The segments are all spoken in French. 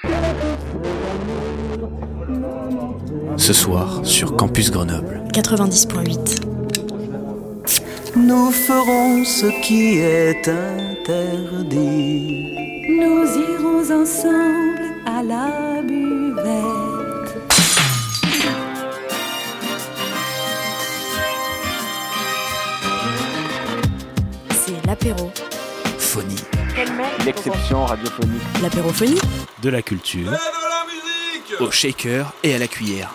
Ce soir sur Campus Grenoble 90.8. Nous ferons ce qui est interdit. Nous irons ensemble à la buvette. C'est l'apéro. Phonie. L'exception radiophonique. L'apérophonie. De la culture. Au shaker et à la cuillère.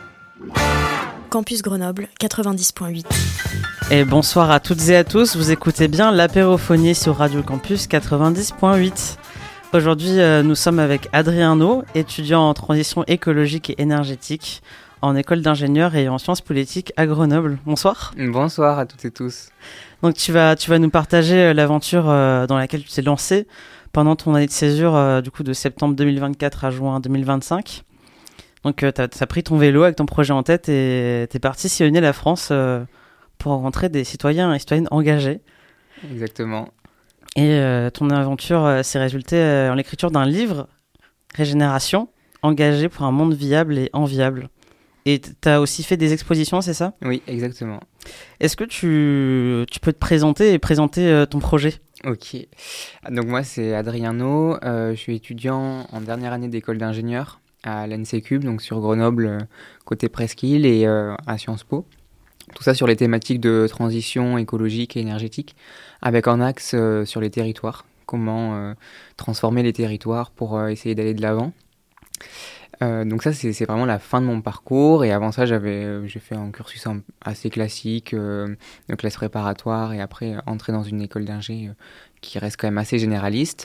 Campus Grenoble 90.8. Et bonsoir à toutes et à tous, vous écoutez bien l'apérophonie sur Radio Campus 90.8. Aujourd'hui, nous sommes avec Adrien No, étudiant en transition écologique et énergétique en école d'ingénieur et en sciences politiques à Grenoble. Bonsoir. Bonsoir à toutes et tous. Donc tu vas nous partager l'aventure dans laquelle tu t'es lancé pendant ton année de césure du coup de septembre 2024 à juin 2025. Donc t'as pris ton vélo avec ton projet en tête et t'es parti sillonner la France pour rencontrer des citoyens et citoyennes engagés. Exactement. Et ton aventure s'est résultée en l'écriture d'un livre, Régénération, engagé pour un monde viable et enviable. Et t'as aussi fait des expositions, c'est ça ? Oui, exactement. Est-ce que tu peux te présenter et présenter ton projet ? Ok. Donc moi, c'est Adrien No. Je suis étudiant en dernière année d'école d'ingénieur à l'ENSECUB, donc sur Grenoble, côté Presqu'île, et à Sciences Po. Tout ça sur les thématiques de transition écologique et énergétique, avec un axe sur les territoires. Comment transformer les territoires pour essayer d'aller de l'avant. Donc ça, c'est vraiment la fin de mon parcours. Et avant ça, j'ai fait un cursus assez classique, de classe préparatoire, et après entrer dans une école d'ingé qui reste quand même assez généraliste.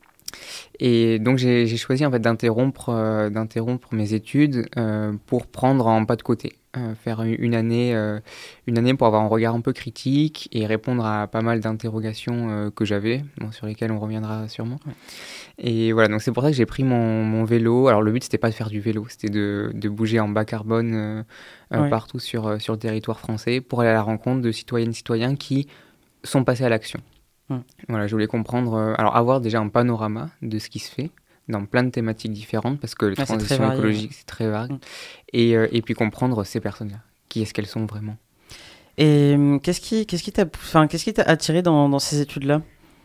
Et donc j'ai choisi en fait d'interrompre mes études pour prendre un pas de côté, faire une année pour avoir un regard un peu critique et répondre à pas mal d'interrogations que j'avais, sur lesquelles on reviendra sûrement. Ouais. Et voilà, donc c'est pour ça que j'ai pris mon vélo. Alors le but c'était pas de faire du vélo, c'était de bouger en bas carbone partout sur le territoire français pour aller à la rencontre de citoyennes et citoyens qui sont passés à l'action. Voilà, je voulais comprendre, alors avoir déjà un panorama de ce qui se fait dans plein de thématiques différentes, parce que la transition écologique, c'est très vague, et puis comprendre ces personnes-là, qui est-ce qu'elles sont vraiment. Et qu'est-ce qui t'a attiré dans ces études-là ?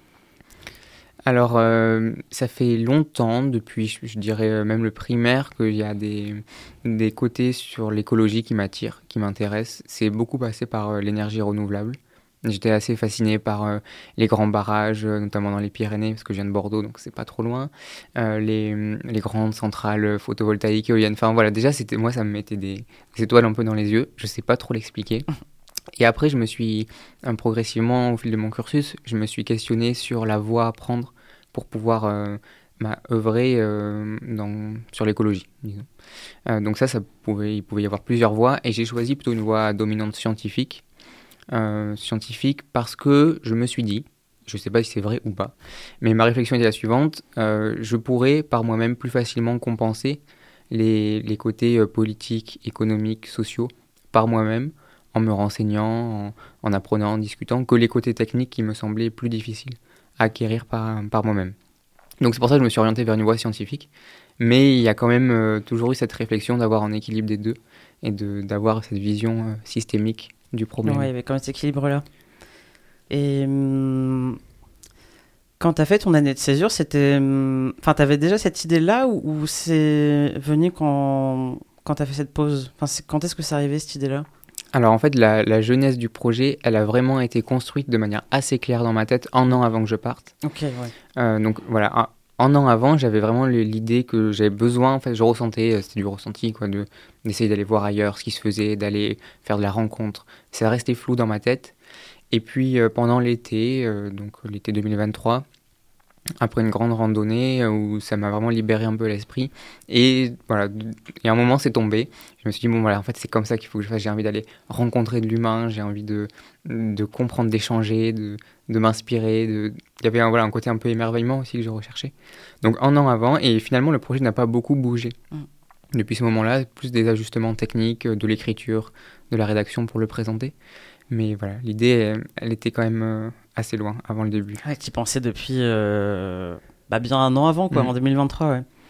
Alors, ça fait longtemps, depuis, je dirais même le primaire, qu'il y a des côtés sur l'écologie qui m'attirent, qui m'intéressent. C'est beaucoup passé par l'énergie renouvelable. J'étais assez fasciné par les grands barrages, notamment dans les Pyrénées, parce que je viens de Bordeaux, donc c'est pas trop loin. Les grandes centrales photovoltaïques, éoliennes. Enfin voilà, déjà, moi, ça me mettait des étoiles un peu dans les yeux. Je sais pas trop l'expliquer. Et après, je me suis, progressivement, au fil de mon cursus, je me suis questionné sur la voie à prendre pour pouvoir œuvrer sur l'écologie, disons. Donc il pouvait y avoir plusieurs voies, et j'ai choisi plutôt une voie dominante scientifique parce que je me suis dit, je ne sais pas si c'est vrai ou pas, mais ma réflexion était la suivante, je pourrais par moi-même plus facilement compenser les côtés politiques, économiques, sociaux par moi-même, en me renseignant, en apprenant, en discutant, que les côtés techniques qui me semblaient plus difficiles à acquérir par moi-même. Donc c'est pour ça que je me suis orienté vers une voie scientifique, mais il y a quand même toujours eu cette réflexion d'avoir un équilibre des deux, et d'avoir cette vision systémique du problème. Oui, il y avait quand même cet équilibre-là. Et quand tu as fait ton année de césure, c'était... Enfin, tu avais déjà cette idée-là ou c'est venu quand tu as fait cette pause ? Enfin, quand est-ce que c'est arrivé, cette idée-là ? Alors en fait, la jeunesse du projet, elle a vraiment été construite de manière assez claire dans ma tête un an avant que je parte. Ok, ouais. Donc voilà, un an avant, j'avais vraiment l'idée que j'avais besoin, en fait, je ressentais, c'était du ressenti, quoi, d'essayer d'aller voir ailleurs ce qui se faisait, d'aller faire de la rencontre. Ça restait flou dans ma tête. Et puis pendant l'été, donc l'été 2023, après une grande randonnée où ça m'a vraiment libéré un peu l'esprit, et voilà, et à un moment c'est tombé. Je me suis dit bon voilà, en fait c'est comme ça qu'il faut que je fasse. J'ai envie d'aller rencontrer de l'humain, j'ai envie de comprendre, d'échanger, de m'inspirer. Il y avait un côté un peu émerveillement aussi que je recherchais. Donc un an avant, et finalement le projet n'a pas beaucoup bougé. Depuis ce moment-là, plus des ajustements techniques, de l'écriture, de la rédaction pour le présenter. Mais voilà, l'idée, elle était quand même assez loin avant le début. Ouais, tu y pensais depuis bien un an avant, quoi, en 2023, ouais.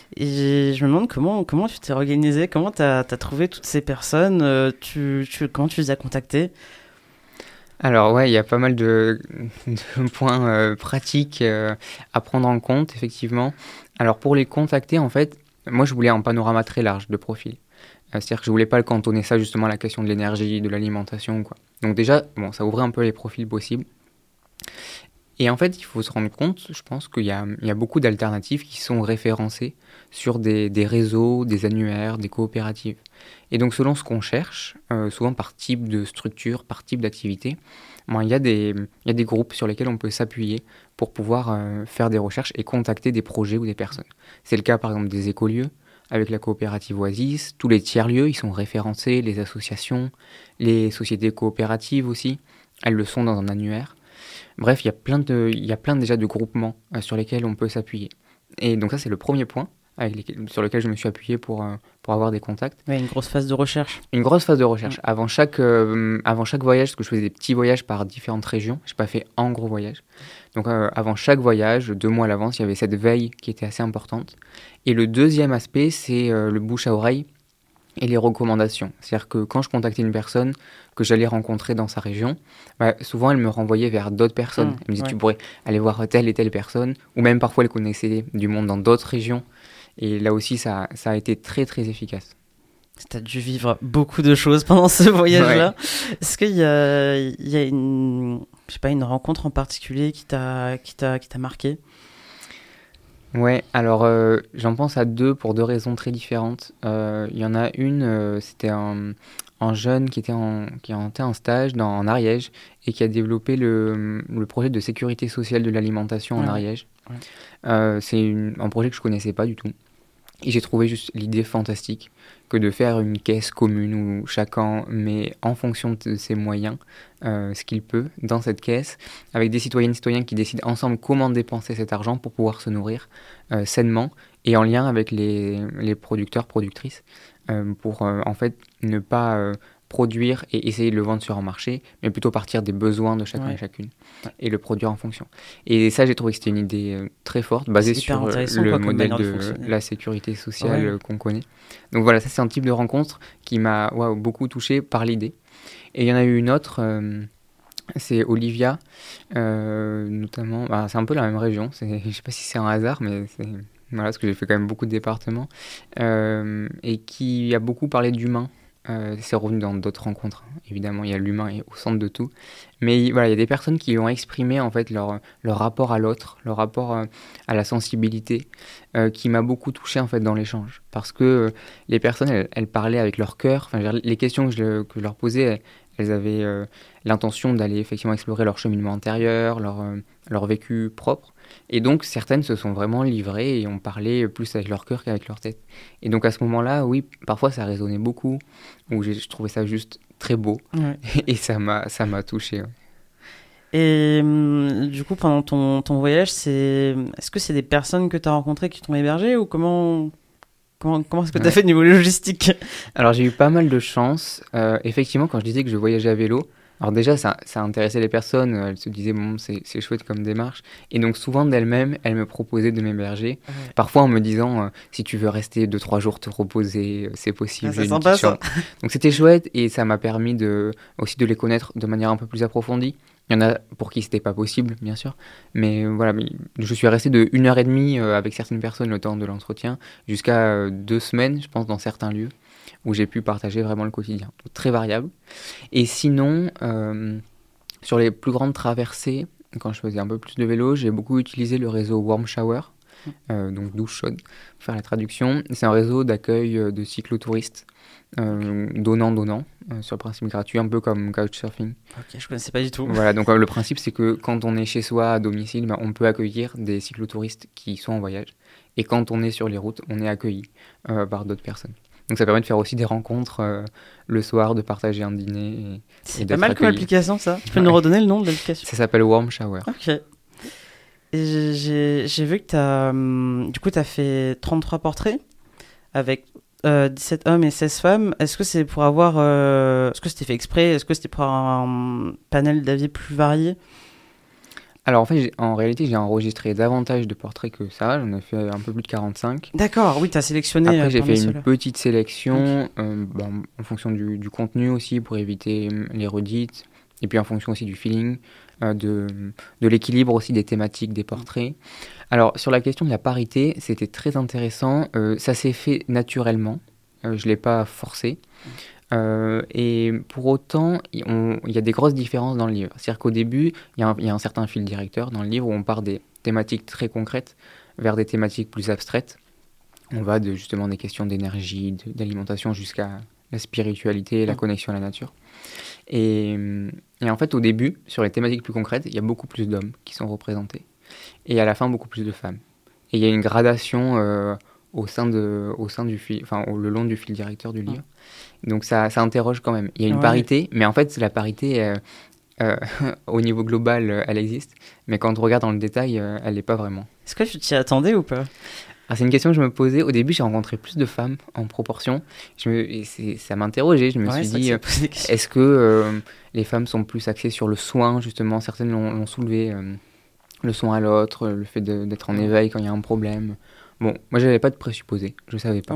Et je me demande comment tu t'es organisé, comment tu as trouvé toutes ces personnes, comment tu les as contactées? Alors ouais, il y a pas mal de points pratiques à prendre en compte, effectivement. Alors pour les contacter, en fait, moi je voulais un panorama très large de profils. C'est-à-dire que je voulais pas le cantonner ça justement à la question de l'énergie, de l'alimentation, quoi. Donc déjà, bon, ça ouvrait un peu les profils possibles. Et en fait, il faut se rendre compte, je pense qu'il y a beaucoup d'alternatives qui sont référencées sur des réseaux, des annuaires, des coopératives. Et donc, selon ce qu'on cherche, souvent par type de structure, par type d'activité, il y a des groupes sur lesquels on peut s'appuyer pour pouvoir faire des recherches et contacter des projets ou des personnes. C'est le cas, par exemple, des écolieux, avec la coopérative Oasis. Tous les tiers-lieux, ils sont référencés, les associations, les sociétés coopératives aussi, elles le sont dans un annuaire. Bref, il y a plein déjà de groupements sur lesquels on peut s'appuyer. Et donc ça, c'est le premier point sur lequel je me suis appuyé pour avoir des contacts. Ouais, une grosse phase de recherche. Une grosse phase de recherche. Ouais. Avant chaque voyage, parce que je faisais des petits voyages par différentes régions, je n'ai pas fait un gros voyage. Donc avant chaque voyage, 2 mois à l'avance, il y avait cette veille qui était assez importante. Et le deuxième aspect, c'est le bouche à oreille et les recommandations. C'est-à-dire que quand je contactais une personne que j'allais rencontrer dans sa région, souvent elle me renvoyait vers d'autres personnes. Elle me disait, tu pourrais aller voir telle et telle personne, ou même parfois elle connaissait du monde dans d'autres régions. Et là aussi, ça a été très très efficace. Tu as dû vivre beaucoup de choses pendant ce voyage-là. Ouais. Est-ce qu'il y a une rencontre en particulier qui t'a marqué ? Ouais, alors j'en pense à 2 pour 2 raisons très différentes. Il y en a une, c'était un jeune qui était en stage en Ariège et qui a développé le projet de sécurité sociale de l'alimentation en Ariège. Ouais. C'est un projet que je connaissais pas du tout. Et j'ai trouvé juste l'idée fantastique que de faire une caisse commune où chacun met en fonction de ses moyens ce qu'il peut dans cette caisse, avec des citoyennes et citoyens qui décident ensemble comment dépenser cet argent pour pouvoir se nourrir sainement et en lien avec les producteurs, productrices, pour en fait ne pas produire et essayer de le vendre sur un marché, mais plutôt partir des besoins de chacun et chacune et le produire en fonction. Et ça, j'ai trouvé que c'était une idée très forte, basée sur le modèle de la sécurité sociale qu'on connaît. Donc voilà, ça c'est un type de rencontre qui m'a beaucoup touché par l'idée. Et il y en a eu une autre, c'est Olivia, notamment, c'est un peu la même région, je ne sais pas si c'est un hasard, mais c'est... Voilà, parce que j'ai fait quand même beaucoup de départements, et qui a beaucoup parlé d'humain. C'est revenu dans d'autres rencontres, évidemment, il y a l'humain au centre de tout. Mais voilà, il y a des personnes qui ont exprimé en fait leur rapport à l'autre, leur rapport à la sensibilité, qui m'a beaucoup touché en fait dans l'échange. Parce que les personnes, elles parlaient avec leur cœur. Enfin, les questions que je leur posais, elles avaient l'intention d'aller effectivement explorer leur cheminement intérieur, leur vécu propre. Et donc, certaines se sont vraiment livrées et ont parlé plus avec leur cœur qu'avec leur tête. Et donc, à ce moment-là, oui, parfois, ça résonnait beaucoup, ou je trouvais ça juste très beau, et ça m'a touché. Ouais. Et du coup, pendant ton voyage, est-ce que c'est des personnes que tu as rencontrées qui t'ont hébergé, ou comment est-ce que tu as fait au niveau logistique ? Alors, j'ai eu pas mal de chance. Effectivement, quand je disais que je voyageais à vélo, alors déjà, ça intéressait les personnes, elles se disaient, bon, c'est chouette comme démarche. Et donc souvent d'elles-mêmes, elles me proposaient de m'héberger. Ouais. Parfois en me disant, si tu veux rester 2-3 jours te reposer, c'est possible. C'est sympa ça. Donc c'était chouette et ça m'a permis aussi de les connaître de manière un peu plus approfondie. Il y en a pour qui c'était pas possible, bien sûr. Mais voilà, je suis resté de 1h30 avec certaines personnes le temps de l'entretien, jusqu'à 2 semaines, je pense, dans certains lieux, où j'ai pu partager vraiment le quotidien. Donc, très variable. Et sinon, sur les plus grandes traversées, quand je faisais un peu plus de vélo, j'ai beaucoup utilisé le réseau Warm Shower, donc douche chaude, pour faire la traduction. C'est un réseau d'accueil de cyclotouristes, donnant, sur le principe gratuit, un peu comme Couchsurfing. Ok, je connaissais pas du tout. Voilà, donc le principe c'est que quand on est chez soi à domicile, on peut accueillir des cyclotouristes qui sont en voyage. Et quand on est sur les routes, on est accueilli par d'autres personnes. Donc ça permet de faire aussi des rencontres le soir, de partager un dîner. C'est pas mal comme application ça. Tu peux nous redonner le nom de l'application ? Ça s'appelle Warm Shower. Ok. Et j'ai vu que tu as fait 33 portraits avec 17 hommes et 16 femmes. Est-ce que c'est pour avoir... Est-ce que c'était fait exprès ? Est-ce que c'était pour avoir un panel d'avis plus varié ? Alors en fait, en réalité, j'ai enregistré davantage de portraits que ça. J'en ai fait un peu plus de 45. D'accord, oui, tu as sélectionné. Après, j'ai parmi fait une ceux-là. petite sélection en fonction du contenu aussi, pour éviter les redites. Et puis en fonction aussi du feeling, de l'équilibre aussi des thématiques des portraits. Alors sur la question de la parité, c'était très intéressant. Ça s'est fait naturellement. Je ne l'ai pas forcé. Et pour autant, il y a des grosses différences dans le livre. C'est-à-dire qu'au début, il y a un certain fil directeur dans le livre où on part des thématiques très concrètes vers des thématiques plus abstraites. On va justement des questions d'énergie, d'alimentation jusqu'à la spiritualité et la connexion à la nature. Et en fait, au début, sur les thématiques plus concrètes, il y a beaucoup plus d'hommes qui sont représentés. Et à la fin, beaucoup plus de femmes. Et il y a une gradation au sein du fil, enfin, le long du fil directeur du livre. Donc ça interroge quand même. Il y a une parité, mais en fait, la parité, au niveau global, elle existe. Mais quand on regarde dans le détail, elle n'est pas vraiment. Est-ce que tu t'y attendais ou pas? C'est une question que je me posais. Au début, j'ai rencontré plus de femmes en proportion. Ça m'interrogeait. Je me suis dit, est-ce que les femmes sont plus axées sur le soin, justement? Certaines l'ont soulevé, le soin à l'autre, le fait d'être en éveil quand il y a un problème. Bon, moi, je n'avais pas de présupposé. Je ne savais pas.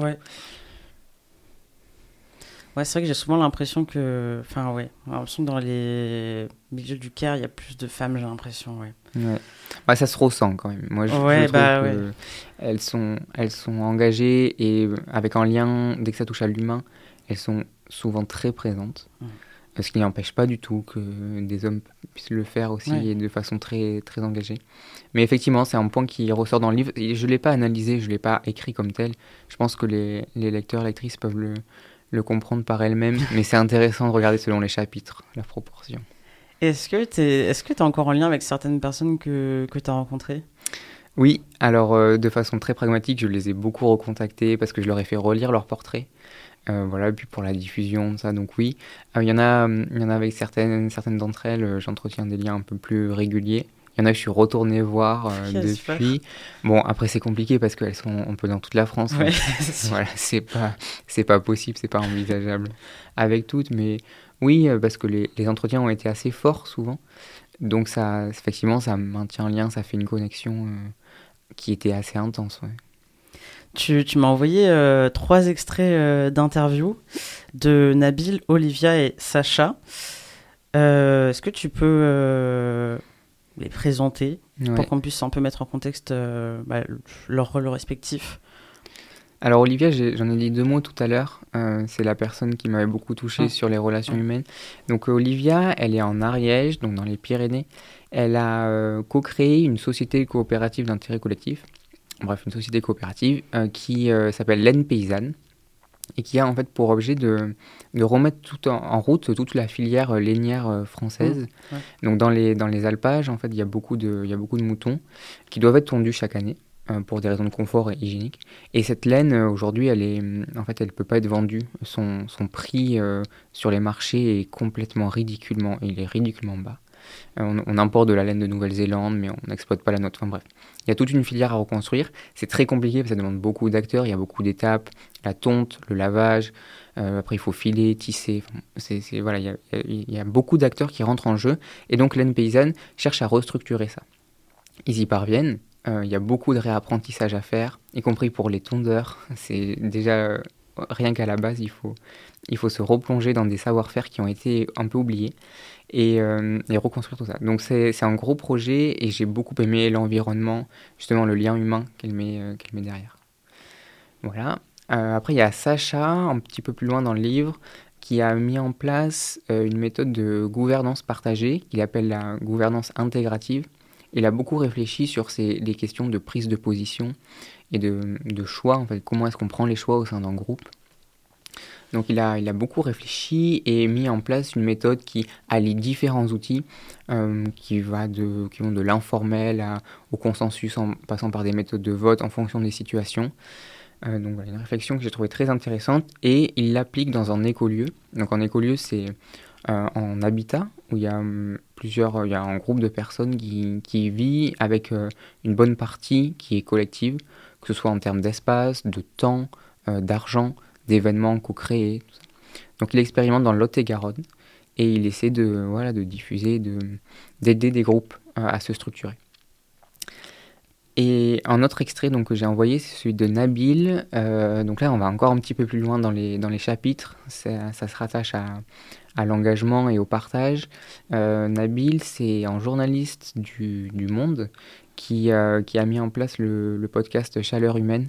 Ouais, c'est vrai que j'ai souvent l'impression que... Enfin, ouais. J'ai l'impression que dans les milieux du Caire, il y a plus de femmes, j'ai l'impression, Ouais, ça se ressent quand même. Moi, je trouve qu'elles sont engagées et avec un lien, dès que ça touche à l'humain, elles sont souvent très présentes. Ce qui n'empêche pas du tout que des hommes puissent le faire aussi et de façon très, très engagée. Mais effectivement, c'est un point qui ressort dans le livre. Et je ne l'ai pas analysé, je ne l'ai pas écrit comme tel. Je pense que les lecteurs, lectrices peuvent le comprendre par elles-mêmes. Mais c'est intéressant de regarder selon les chapitres, la proportion. Est-ce que tu es encore en lien avec certaines personnes que tu as rencontrées ? Oui, alors de façon très pragmatique, je les ai beaucoup recontactés parce que je leur ai fait relire leurs portraits. Voilà, puis pour la diffusion de ça, donc oui. Il y en a avec certaines d'entre elles, j'entretiens des liens un peu plus réguliers. Il y en a que je suis retourné voir depuis. Bon, après c'est compliqué parce qu'elles sont un peu dans toute la France. Ouais, voilà, c'est pas possible, c'est pas envisageable avec toutes. Mais oui, parce que les entretiens ont été assez forts souvent. Donc ça, effectivement, ça maintient un lien, ça fait une connexion qui était assez intense, ouais. Tu m'as envoyé 3 extraits d'interviews de Nabil, Olivia et Sacha. Est-ce que tu peux les présenter pour qu'on puisse un peu mettre en contexte leur rôle respectif ? Alors Olivia, j'en ai dit 2 mots tout à l'heure. C'est la personne qui m'avait beaucoup touché sur les relations humaines. Donc Olivia, elle est en Ariège, donc dans les Pyrénées. Elle a co-créé une société coopérative d'intérêt collectif. Bref, une société coopérative qui s'appelle Laine Paysanne et qui a en fait pour objet de remettre tout en route toute la filière lainière française. Donc dans les alpages, en fait, il y a beaucoup de moutons qui doivent être tondus chaque année pour des raisons de confort et hygiénique. Et cette laine, aujourd'hui, elle peut pas être vendue. Son prix sur les marchés est il est ridiculement bas. On importe de la laine de Nouvelle-Zélande, mais on n'exploite pas la nôtre. Enfin bref, il y a toute une filière à reconstruire. C'est très compliqué parce que ça demande beaucoup d'acteurs, il y a beaucoup d'étapes, la tonte, le lavage, après il faut filer, tisser. Voilà, il y a beaucoup d'acteurs qui rentrent en jeu. Et donc Laine Paysanne cherche à restructurer ça. Ils y parviennent. Il y a beaucoup de réapprentissage à faire, y compris pour les tondeurs. C'est déjà rien qu'à la base, il faut se replonger dans des savoir-faire qui ont été un peu oubliés et reconstruire tout ça. Donc c'est un gros projet et j'ai beaucoup aimé l'environnement, justement le lien humain qu'elle met derrière. Voilà. Après il y a Sacha, un petit peu plus loin dans le livre, qui a mis en place une méthode de gouvernance partagée qu'il appelle la gouvernance intégrative. Il a beaucoup réfléchi sur les questions de prise de position et de choix, en fait, comment est-ce qu'on prend les choix au sein d'un groupe. Donc il a beaucoup réfléchi et mis en place une méthode qui allie différents outils qui vont de l'informel au consensus en passant par des méthodes de vote en fonction des situations. Donc voilà, une réflexion que j'ai trouvée très intéressante et il l'applique dans un écolieu. Donc un écolieu, c'est en habitat où il y a un groupe de personnes qui vit avec une bonne partie qui est collective, que ce soit en termes d'espace, de temps, d'argent, d'événements co-créés. Tout ça. Donc il expérimente dans le Lot-et-Garonne et il essaie de diffuser, d'aider des groupes à se structurer. Et un autre extrait donc, que j'ai envoyé, c'est celui de Nabil. Donc là, on va encore un petit peu plus loin dans les chapitres. Ça se rattache à l'engagement et au partage. Nabil, c'est un journaliste du Monde qui a mis en place le podcast Chaleur humaine.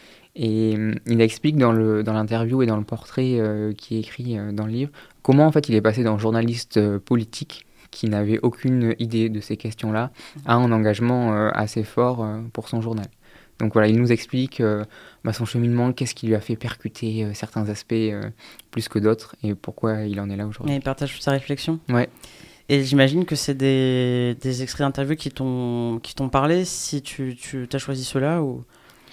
Et il explique dans l'interview et dans le portrait qui est écrit dans le livre comment en fait il est passé d'un journaliste politique qui n'avait aucune idée de ces questions-là à un engagement assez fort pour son journal. Donc voilà, il nous explique son cheminement, qu'est-ce qui lui a fait percuter certains aspects plus que d'autres et pourquoi il en est là aujourd'hui. Et il partage sa réflexion. Ouais. Et j'imagine que c'est des extraits d'interviews qui t'ont parlé, si tu as choisi ceux-là ou...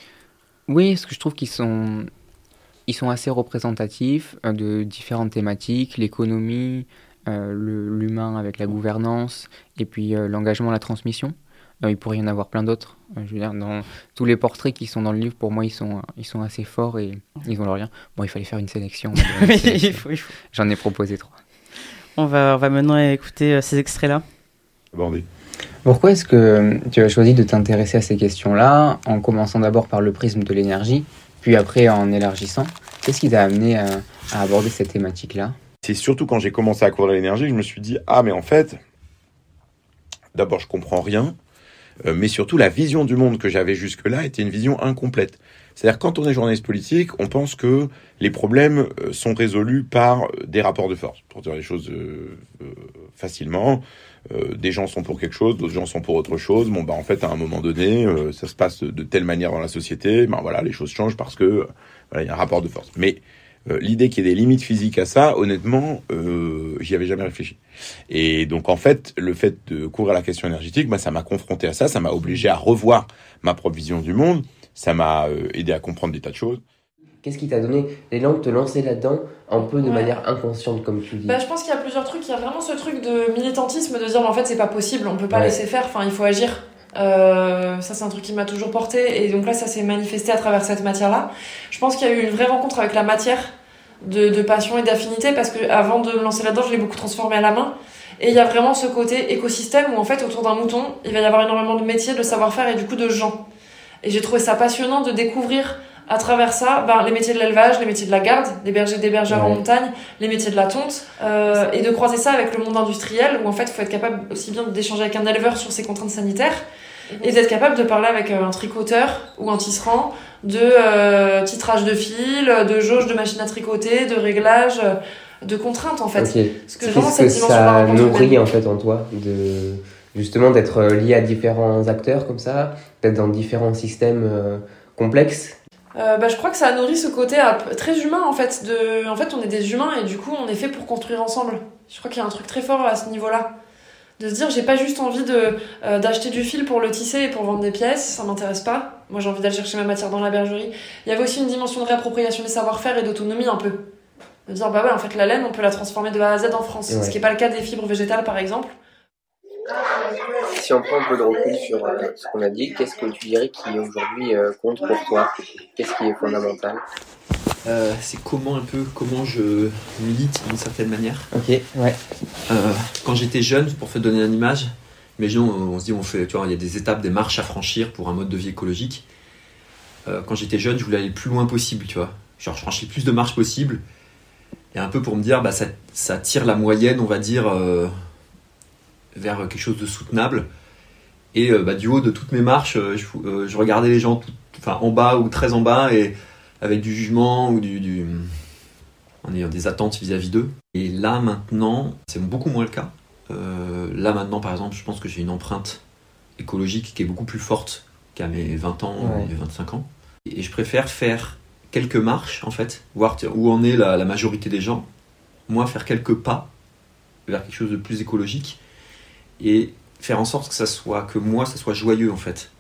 Oui, parce que je trouve qu'ils sont assez représentatifs de différentes thématiques, l'économie, l'humain avec la gouvernance, et puis l'engagement, la transmission. Il pourrait y en avoir plein d'autres. Je veux dire, dans tous les portraits qui sont dans le livre, pour moi, ils sont assez forts et ils ont leur lien. Bon, il fallait faire une sélection. Il faut. J'en ai proposé 3. On va maintenant écouter ces extraits-là. Abordé. Pourquoi est-ce que tu as choisi de t'intéresser à ces questions-là, en commençant d'abord par le prisme de l'énergie, puis après en élargissant? Qu'est-ce qui t'a amené à aborder cette thématique-là? C'est surtout quand j'ai commencé à couvrir l'énergie que je me suis dit, ah mais en fait, d'abord je comprends rien, mais surtout la vision du monde que j'avais jusque-là était une vision incomplète. C'est-à-dire quand on est journaliste politique, on pense que les problèmes sont résolus par des rapports de force, pour dire les choses facilement. Des gens sont pour quelque chose, d'autres gens sont pour autre chose. Bon, en fait, à un moment donné, ça se passe de telle manière dans la société. Voilà, les choses changent parce que il y a un rapport de force. Mais l'idée qu'il y ait des limites physiques à ça, honnêtement, j'y avais jamais réfléchi. Et donc, en fait, le fait de couvrir la question énergétique, ça m'a confronté à ça. Ça m'a obligé à revoir ma propre vision du monde. Ça m'a aidé à comprendre des tas de choses. Qu'est-ce qui t'a donné l'élan de te lancer là-dedans un peu de manière inconsciente, comme tu le dis? Je pense qu'il y a plusieurs trucs. Il y a vraiment ce truc de militantisme, de dire en fait c'est pas possible, on peut pas laisser faire, il faut agir. Ça c'est un truc qui m'a toujours porté et donc là ça s'est manifesté à travers cette matière-là. Je pense qu'il y a eu une vraie rencontre avec la matière de passion et d'affinité parce que avant de me lancer là-dedans je l'ai beaucoup transformé à la main. Et il y a vraiment ce côté écosystème où en fait autour d'un mouton il va y avoir énormément de métiers, de savoir-faire et du coup de gens. Et j'ai trouvé ça passionnant de découvrir à travers ça, les métiers de l'élevage, les métiers de la garde, des bergers, des bergères en montagne, les métiers de la tonte, et de croiser ça avec le monde industriel, où en fait, il faut être capable aussi bien d'échanger avec un éleveur sur ses contraintes sanitaires, et d'être capable de parler avec un tricoteur ou un tisserand de titrage de fil, de jauge de machine à tricoter, de réglage, de contraintes en fait. Okay. Parce que vraiment cette dimension ça nourrit en fait en toi justement d'être lié à différents acteurs comme ça, d'être dans différents systèmes complexes. Je crois que ça a nourri ce côté très humain en fait. En fait, on est des humains et du coup, on est fait pour construire ensemble. Je crois qu'il y a un truc très fort à ce niveau-là. De se dire, j'ai pas juste envie d'acheter du fil pour le tisser et pour vendre des pièces, ça m'intéresse pas. Moi, j'ai envie d'aller chercher ma matière dans la bergerie. Il y avait aussi une dimension de réappropriation des savoir-faire et d'autonomie un peu. De dire, en fait, la laine, on peut la transformer de A à Z en France. Ce qui est pas le cas des fibres végétales, par exemple. Si on prend un peu de recul sur ce qu'on a dit, qu'est-ce que tu dirais qui aujourd'hui compte pour toi? Qu'est-ce qui est fondamental? C'est comment je milite d'une certaine manière. Ok, ouais. Quand j'étais jeune, pour te donner une image, imaginons, on se dit, il y a des étapes, des marches à franchir pour un mode de vie écologique. Quand j'étais jeune, je voulais aller le plus loin possible, tu vois. Genre, je franchis le plus de marches possible. Et un peu pour me dire, ça tire la moyenne, on va dire, vers quelque chose de soutenable. Et du haut de toutes mes marches, je regardais les gens en bas ou très en bas et avec du jugement ou en ayant des attentes vis-à-vis d'eux. Et là maintenant, c'est beaucoup moins le cas. Là maintenant, par exemple, je pense que j'ai une empreinte écologique qui est beaucoup plus forte qu'à mes 20 ans, mes 25 ans. Et je préfère faire quelques marches, en fait, voir où en est la majorité des gens. Moi, faire quelques pas vers quelque chose de plus écologique et faire en sorte que ça soit joyeux, en fait.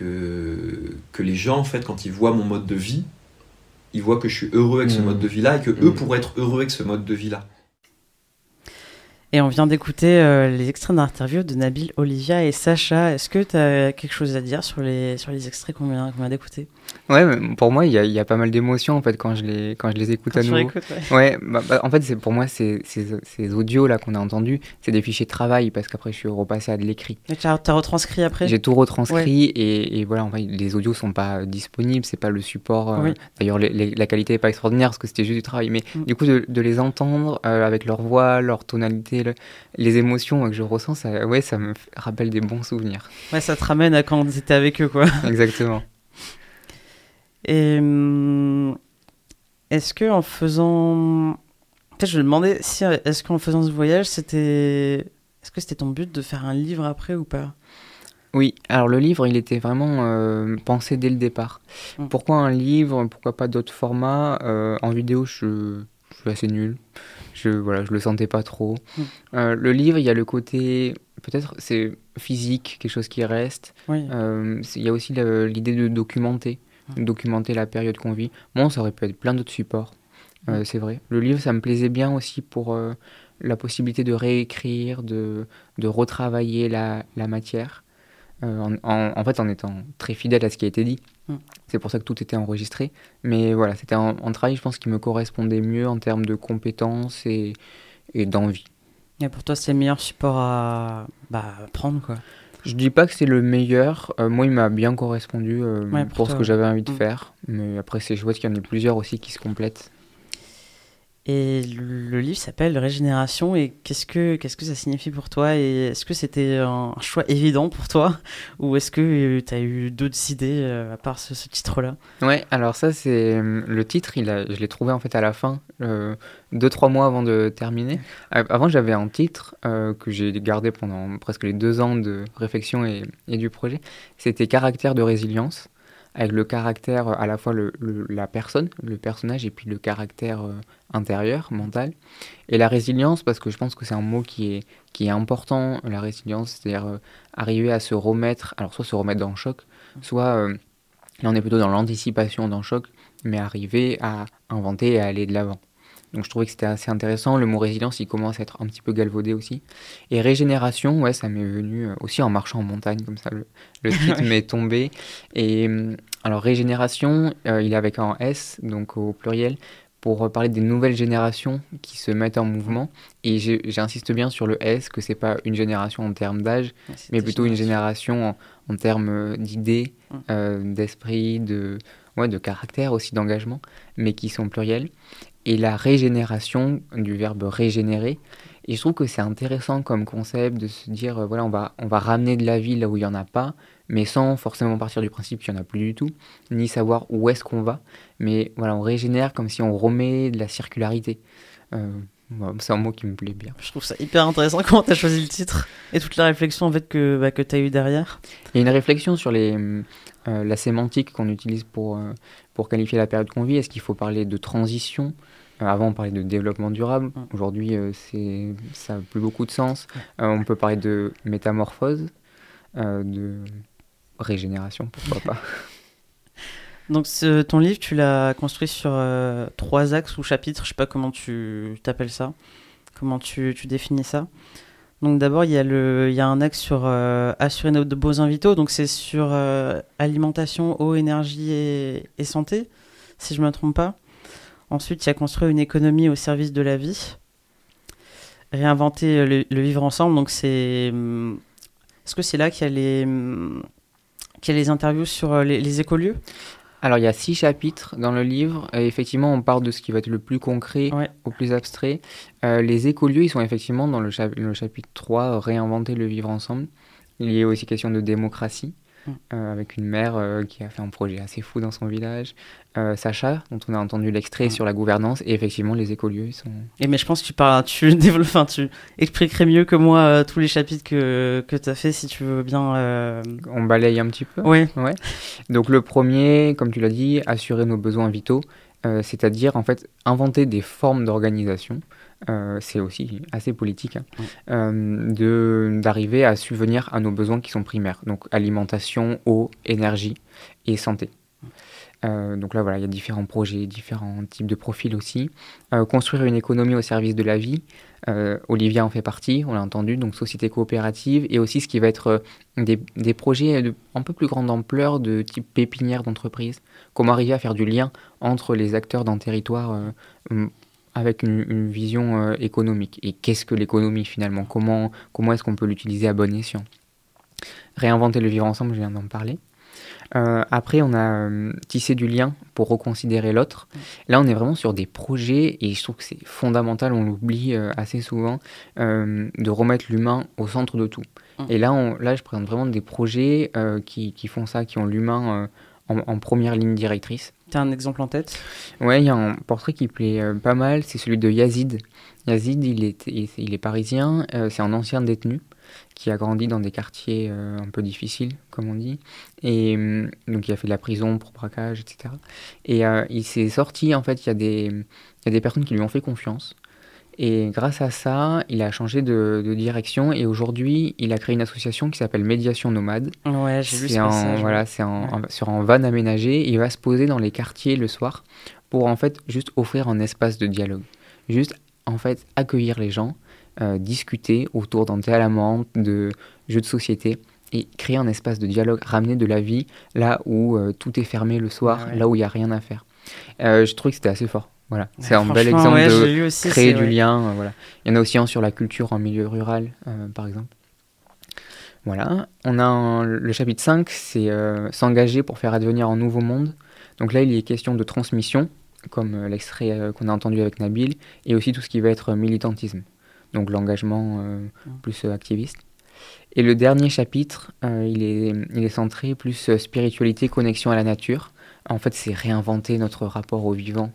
Que les gens, en fait, quand ils voient mon mode de vie, ils voient que je suis heureux avec ce mode de vie-là et que eux pourraient être heureux avec ce mode de vie-là. Et on vient d'écouter les extraits d'interview de Nabil, Olivia et Sacha. Est-ce que tu as quelque chose à dire sur les extraits qu'on vient d'écouter ? Ouais, mais pour moi, il y a pas mal d'émotions en fait quand je les écoute à nouveau. Ouais, en fait, pour moi, ces audios là qu'on a entendus, c'est des fichiers de travail parce qu'après, je suis repassé à de l'écrit. Et tu as retranscrit après ? J'ai tout retranscrit et voilà, en fait, les audios sont pas disponibles, c'est pas le support. Oui. D'ailleurs, la qualité est pas extraordinaire parce que c'était juste du travail, mais du coup, de les entendre avec leur voix, leur tonalité, les émotions que je ressens, ça me rappelle des bons souvenirs. Ouais, ça te ramène à quand tu étais avec eux, quoi. Exactement. Et est-ce que en faisant... Peut-être je me demandais si est-ce qu'en faisant ce voyage, est-ce que c'était ton but de faire un livre après ou pas ? Oui, alors le livre, il était vraiment pensé dès le départ. Pourquoi un livre ? Pourquoi pas d'autres formats ? En vidéo, je suis assez nul. Je le sentais pas trop. Le livre, il y a le côté, peut-être c'est physique, quelque chose qui reste. Oui. Il y a aussi l'idée de documenter la période qu'on vit. Bon, ça aurait pu être plein d'autres supports, c'est vrai. Le livre, ça me plaisait bien aussi pour la possibilité de réécrire, de retravailler la matière. En fait, en étant très fidèle à ce qui a été dit. C'est pour ça que tout était enregistré. Mais voilà, c'était un travail, je pense, qui me correspondait mieux en termes de compétences et d'envie. Et pour toi, c'est le meilleur support à prendre, quoi. Je dis pas que c'est le meilleur. Moi, il m'a bien correspondu pour ce que j'avais envie de faire. Mais après, c'est chouette qu'il y en ait plusieurs aussi qui se complètent. Et le livre s'appelle Régénération. Et qu'est-ce que ça signifie pour toi ? Et est-ce que c'était un choix évident pour toi ? Ou est-ce que tu as eu d'autres idées à part ce titre-là ? Ouais, alors ça, c'est le titre, je l'ai trouvé en fait à la fin, 2-3 mois avant de terminer. Avant, j'avais un titre que j'ai gardé pendant presque les 2 ans de réflexion et du projet. C'était Caractère de résilience, avec le caractère à la fois la personne, le personnage, et puis le caractère intérieur, mental. Et la résilience, parce que je pense que c'est un mot qui est important, la résilience, c'est-à-dire arriver à se remettre, alors soit se remettre dans le choc, soit, là on est plutôt dans l'anticipation d'un choc, mais arriver à inventer et à aller de l'avant. Donc je trouvais que c'était assez intéressant. Le mot résilience, il commence à être un petit peu galvaudé aussi. Et régénération, ouais, ça m'est venu aussi en marchant en montagne, comme ça, le titre m'est tombé. Et alors régénération, il est avec un S, donc au pluriel, pour parler des nouvelles générations qui se mettent en mouvement. Et j'insiste bien sur le S, que c'est pas une génération en termes d'âge, mais plutôt une génération en termes d'idées, d'esprit, de caractère aussi, d'engagement, mais qui sont pluriels. Et la régénération, du verbe régénérer. Et je trouve que c'est intéressant comme concept de se dire, on va ramener de la vie là où il n'y en a pas, mais sans forcément partir du principe qu'il n'y en a plus du tout, ni savoir où est-ce qu'on va. Mais voilà, on régénère comme si on remet de la circularité. C'est un mot qui me plaît bien. Je trouve ça hyper intéressant comment tu as choisi le titre et toute la réflexion en fait, que tu as eue derrière. Il y a une réflexion sur la sémantique qu'on utilise pour qualifier la période qu'on vit. Est-ce qu'il faut parler de transition ? Avant, on parlait de développement durable. Aujourd'hui, ça n'a plus beaucoup de sens. On peut parler de métamorphose, de régénération, pourquoi pas. Donc, ton livre, tu l'as construit sur 3 axes ou chapitres. Je ne sais pas comment tu t'appelles ça. Comment tu définis ça. Donc, d'abord, il y a un axe sur assurer nos besoins vitaux. Donc, c'est sur alimentation, eau, énergie et santé, si je ne me trompe pas. Ensuite, il y a construire une économie au service de la vie. Réinventer le vivre ensemble. Donc, est-ce que c'est là qu'il y a les interviews sur les écolieux ? Alors, il y a 6 chapitres dans le livre. Et effectivement, on part de ce qui va être le plus concret au plus abstrait. Les écolieux, ils sont effectivement dans le chapitre 3, réinventer le vivre ensemble. Il y a aussi question de démocratie. Avec une mère qui a fait un projet assez fou dans son village. Sacha, dont on a entendu l'extrait sur la gouvernance, et effectivement les écolieux, ils sont... Mais je pense que tu expliquerais mieux que moi tous les chapitres que tu as fait, si tu veux bien... On balaye un petit peu. Oui. Ouais. Donc le premier, comme tu l'as dit, assurer nos besoins vitaux, c'est-à-dire en fait inventer des formes d'organisation. C'est aussi assez politique, d'arriver à subvenir à nos besoins qui sont primaires, donc alimentation, eau, énergie et santé. Donc là, voilà, il y a différents projets, différents types de profils aussi. Construire une économie au service de la vie. Olivia en fait partie, on l'a entendu, donc société coopérative. Et aussi ce qui va être des projets un peu plus grande ampleur de type pépinière d'entreprise. Comment arriver à faire du lien entre les acteurs d'un territoire avec une vision économique. Et qu'est-ce que l'économie finalement ? Comment est-ce qu'on peut l'utiliser à bon escient ? Réinventer le vivre ensemble, je viens d'en parler. Après, on a tissé du lien pour reconsidérer l'autre. Là, on est vraiment sur des projets, et je trouve que c'est fondamental, on l'oublie assez souvent, de remettre l'humain au centre de tout. Et là, je présente vraiment des projets qui font ça, qui ont l'humain en première ligne directrice. T'as un exemple en tête ? Ouais, il y a un portrait qui plaît pas mal, c'est celui de Yazid. Yazid, il est parisien, c'est un ancien détenu qui a grandi dans des quartiers un peu difficiles, comme on dit, et donc il a fait de la prison pour braquage, etc. Et il s'est sorti, en fait, il y a des personnes qui lui ont fait confiance, et grâce à ça, il a changé de direction, et aujourd'hui, il a créé une association qui s'appelle Médiation Nomade. Ouais, j'ai vu ce passage. Voilà, c'est sur un van aménagé, il va se poser dans les quartiers le soir pour, en fait, juste offrir un espace de dialogue. Juste, en fait, accueillir les gens, discuter autour d'un thé à la menthe, de jeux de société, et créer un espace de dialogue, ramener de la vie là où tout est fermé le soir, là où il n'y a rien à faire. Je trouvais que c'était assez fort. Voilà. C'est un bel exemple de créer du lien. Voilà. Il y en a aussi un sur la culture en milieu rural, par exemple. Voilà. On a le chapitre 5, c'est s'engager pour faire advenir un nouveau monde. Donc là, il est question de transmission, comme l'extrait qu'on a entendu avec Nabil, et aussi tout ce qui va être militantisme. Donc l'engagement plus activiste. Et le dernier chapitre, il est centré plus spiritualité, connexion à la nature. En fait, c'est réinventer notre rapport au vivant.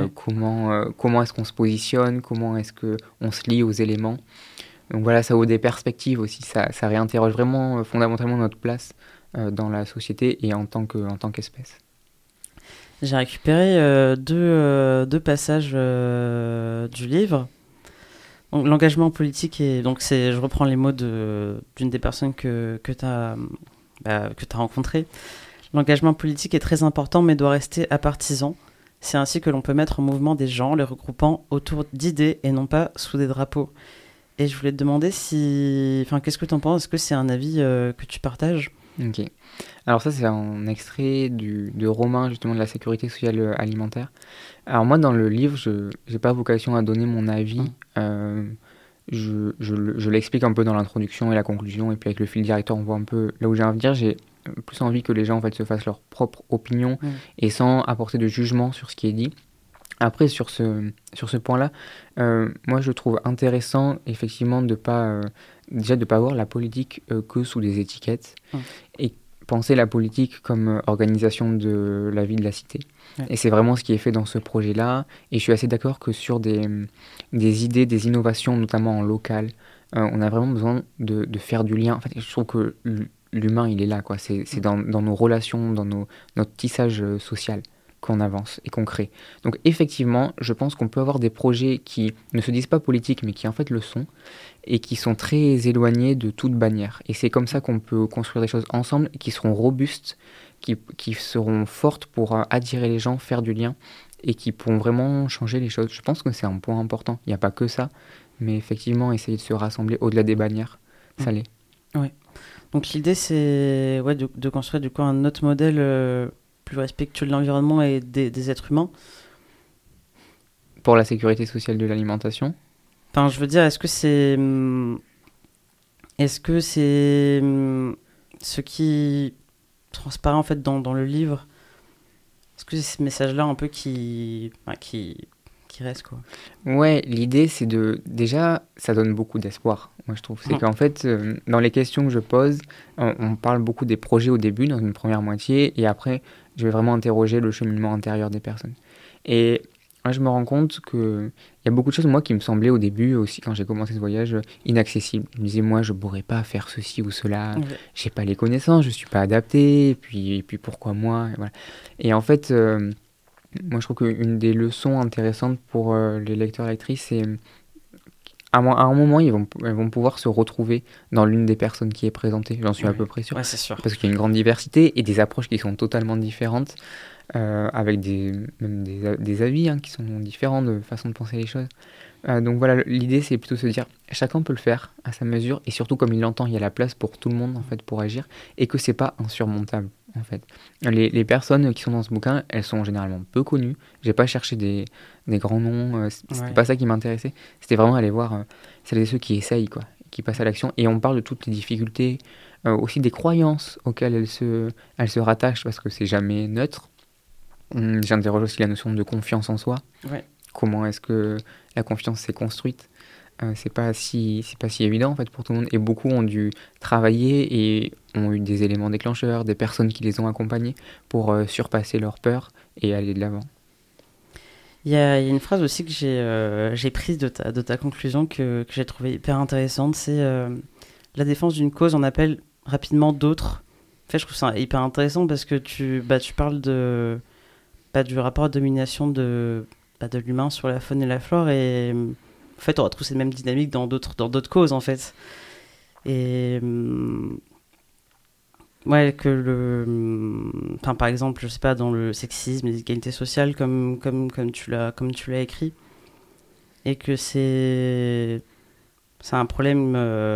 Comment est-ce qu'on se positionne, comment est-ce qu'on se lie aux éléments. Donc voilà, ça ouvre des perspectives aussi. Ça réinterroge vraiment fondamentalement notre place dans la société et en tant qu'espèce. J'ai récupéré deux passages du livre. Donc, l'engagement politique, je reprends les mots d'une des personnes que tu as rencontrées. L'engagement politique est très important, mais doit rester apartisan. C'est ainsi que l'on peut mettre en mouvement des gens, les regroupant autour d'idées et non pas sous des drapeaux. Et je voulais te demander qu'est-ce que tu en penses ? Est-ce que c'est un avis que tu partages ? Ok. Alors ça, c'est un extrait de Romain, justement, de la sécurité sociale alimentaire. Alors moi, dans le livre, je n'ai pas vocation à donner mon avis. Je l'explique un peu dans l'introduction et la conclusion, et puis avec le fil directeur, on voit un peu là où j'ai envie de dire. J'ai plus envie que les gens, en fait, se fassent leur propre opinion et sans apporter de jugement sur ce qui est dit. Après, sur ce point-là, moi, je trouve intéressant, effectivement, de pas voir la politique que sous des étiquettes et penser la politique comme organisation de la vie de la cité. Ouais. Et c'est vraiment ce qui est fait dans ce projet-là. Et je suis assez d'accord que sur des idées, des innovations, notamment en local, on a vraiment besoin de faire du lien. En fait, je trouve que l'humain, il est là, quoi. C'est dans nos relations, dans notre tissage social qu'on avance et qu'on crée. Donc effectivement, je pense qu'on peut avoir des projets qui ne se disent pas politiques, mais qui en fait le sont, et qui sont très éloignés de toute bannière. Et c'est comme ça qu'on peut construire des choses ensemble, qui seront robustes, qui seront fortes pour attirer les gens, faire du lien, et qui pourront vraiment changer les choses. Je pense que c'est un point important. Il n'y a pas que ça, mais effectivement, essayer de se rassembler au-delà des bannières, ça l'est. Ouais. Donc l'idée, c'est de construire du coup un autre modèle plus respectueux de l'environnement et des êtres humains. Pour la sécurité sociale de l'alimentation. Enfin, je veux dire, est-ce que c'est ce qui transparaît en fait dans le livre? Est-ce que c'est ce message-là un peu qui reste, quoi? Ouais, l'idée c'est déjà, ça donne beaucoup d'espoir, moi je trouve. C'est qu'en fait, dans les questions que je pose, on parle beaucoup des projets au début, dans une première moitié, et après, je vais vraiment interroger le cheminement intérieur des personnes. Et moi, je me rends compte qu'il y a beaucoup de choses, moi, qui me semblaient au début, aussi quand j'ai commencé ce voyage, inaccessibles. Je me disais, moi, je ne pourrais pas faire ceci ou cela, j'ai pas les connaissances, je ne suis pas adapté, et puis pourquoi moi, et voilà. Et en fait, moi, je trouve qu'une des leçons intéressantes pour les lecteurs et lectrices, c'est à un moment, ils vont pouvoir se retrouver dans l'une des personnes qui est présentée. J'en suis à peu près sûr. Ouais, c'est sûr. Parce qu'il y a une grande diversité et des approches qui sont totalement différentes. avec même des avis qui sont différents de façon de penser les choses. Donc voilà, l'idée c'est plutôt de se dire chacun peut le faire à sa mesure et surtout comme il l'entend, il y a la place pour tout le monde en fait pour agir et que c'est pas insurmontable en fait. Les personnes qui sont dans ce bouquin, elles sont généralement peu connues. J'ai pas cherché des grands noms, c'était pas ça qui m'intéressait. C'était vraiment aller voir celles et ceux qui essayent quoi, qui passent à l'action et on parle de toutes les difficultés, aussi des croyances auxquelles elles se rattachent parce que c'est jamais neutre. J'interroge aussi la notion de confiance en soi. Ouais. Comment est-ce que la confiance s'est construite? C'est pas si évident en fait pour tout le monde et beaucoup ont dû travailler et ont eu des éléments déclencheurs, des personnes qui les ont accompagnés pour surpasser leur peur et aller de l'avant. Il y a une phrase aussi que j'ai prise de ta conclusion que j'ai trouvée hyper intéressante, c'est la défense d'une cause en appelle rapidement d'autres. En fait, je trouve ça hyper intéressant parce que tu parles du rapport de domination de l'humain sur la faune et la flore et en fait on retrouve cette même dynamique dans d'autres causes en fait et ouais que par exemple je sais pas dans le sexisme, les inégalités sociales comme tu l'as écrit et que c'est un problème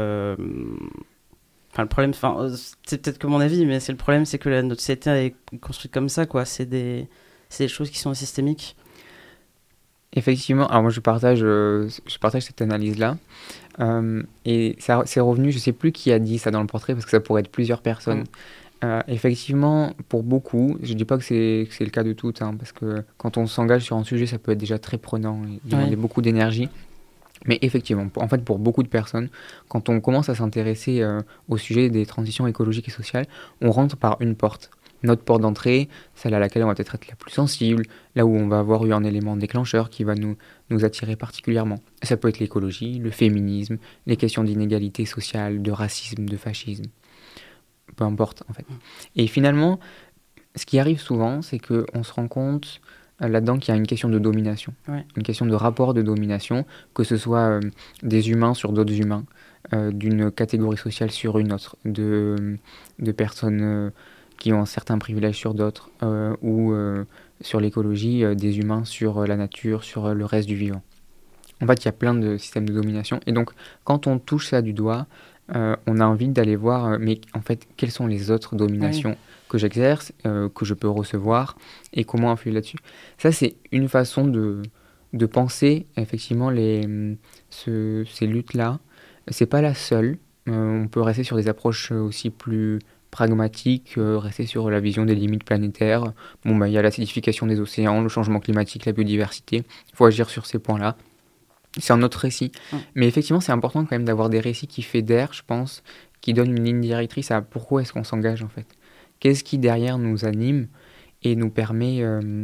le problème c'est peut-être que mon avis mais c'est le problème c'est que notre société est construite comme ça quoi, c'est des choses qui sont systémiques. Effectivement, alors moi je partage cette analyse-là. Et ça, c'est revenu, je sais plus qui a dit ça dans le portrait, parce que ça pourrait être plusieurs personnes. Effectivement, pour beaucoup, je dis pas que c'est le cas de toutes, parce que quand on s'engage sur un sujet, ça peut être déjà très prenant et demander beaucoup d'énergie. Mais effectivement, en fait, pour beaucoup de personnes, quand on commence à s'intéresser au sujet des transitions écologiques et sociales, on rentre par une porte. Notre porte d'entrée, celle à laquelle on va peut-être être la plus sensible, là où on va avoir eu un élément déclencheur qui va nous attirer particulièrement. Ça peut être l'écologie, le féminisme, les questions d'inégalité sociale, de racisme, de fascisme. Peu importe, en fait. Et finalement, ce qui arrive souvent, c'est qu'on se rend compte là-dedans qu'il y a une question de domination, une question de rapport de domination, que ce soit des humains sur d'autres humains, d'une catégorie sociale sur une autre, de personnes qui ont certains privilèges sur d'autres, ou sur l'écologie, des humains sur la nature, sur le reste du vivant. En fait, il y a plein de systèmes de domination. Et donc, quand on touche ça du doigt, on a envie d'aller voir, mais en fait, quelles sont les autres dominations que j'exerce, que je peux recevoir, et comment influer là-dessus. Ça, c'est une façon de penser, effectivement, ces luttes-là. C'est pas la seule. On peut rester sur des approches aussi plus pragmatique, rester sur la vision des limites planétaires. Il y a l'acidification des océans, le changement climatique, la biodiversité. Il faut agir sur ces points-là. C'est un autre récit. Mais effectivement, c'est important quand même d'avoir des récits qui fédèrent, je pense, qui donnent une ligne directrice à pourquoi est-ce qu'on s'engage en fait. Qu'est-ce qui derrière nous anime et nous permet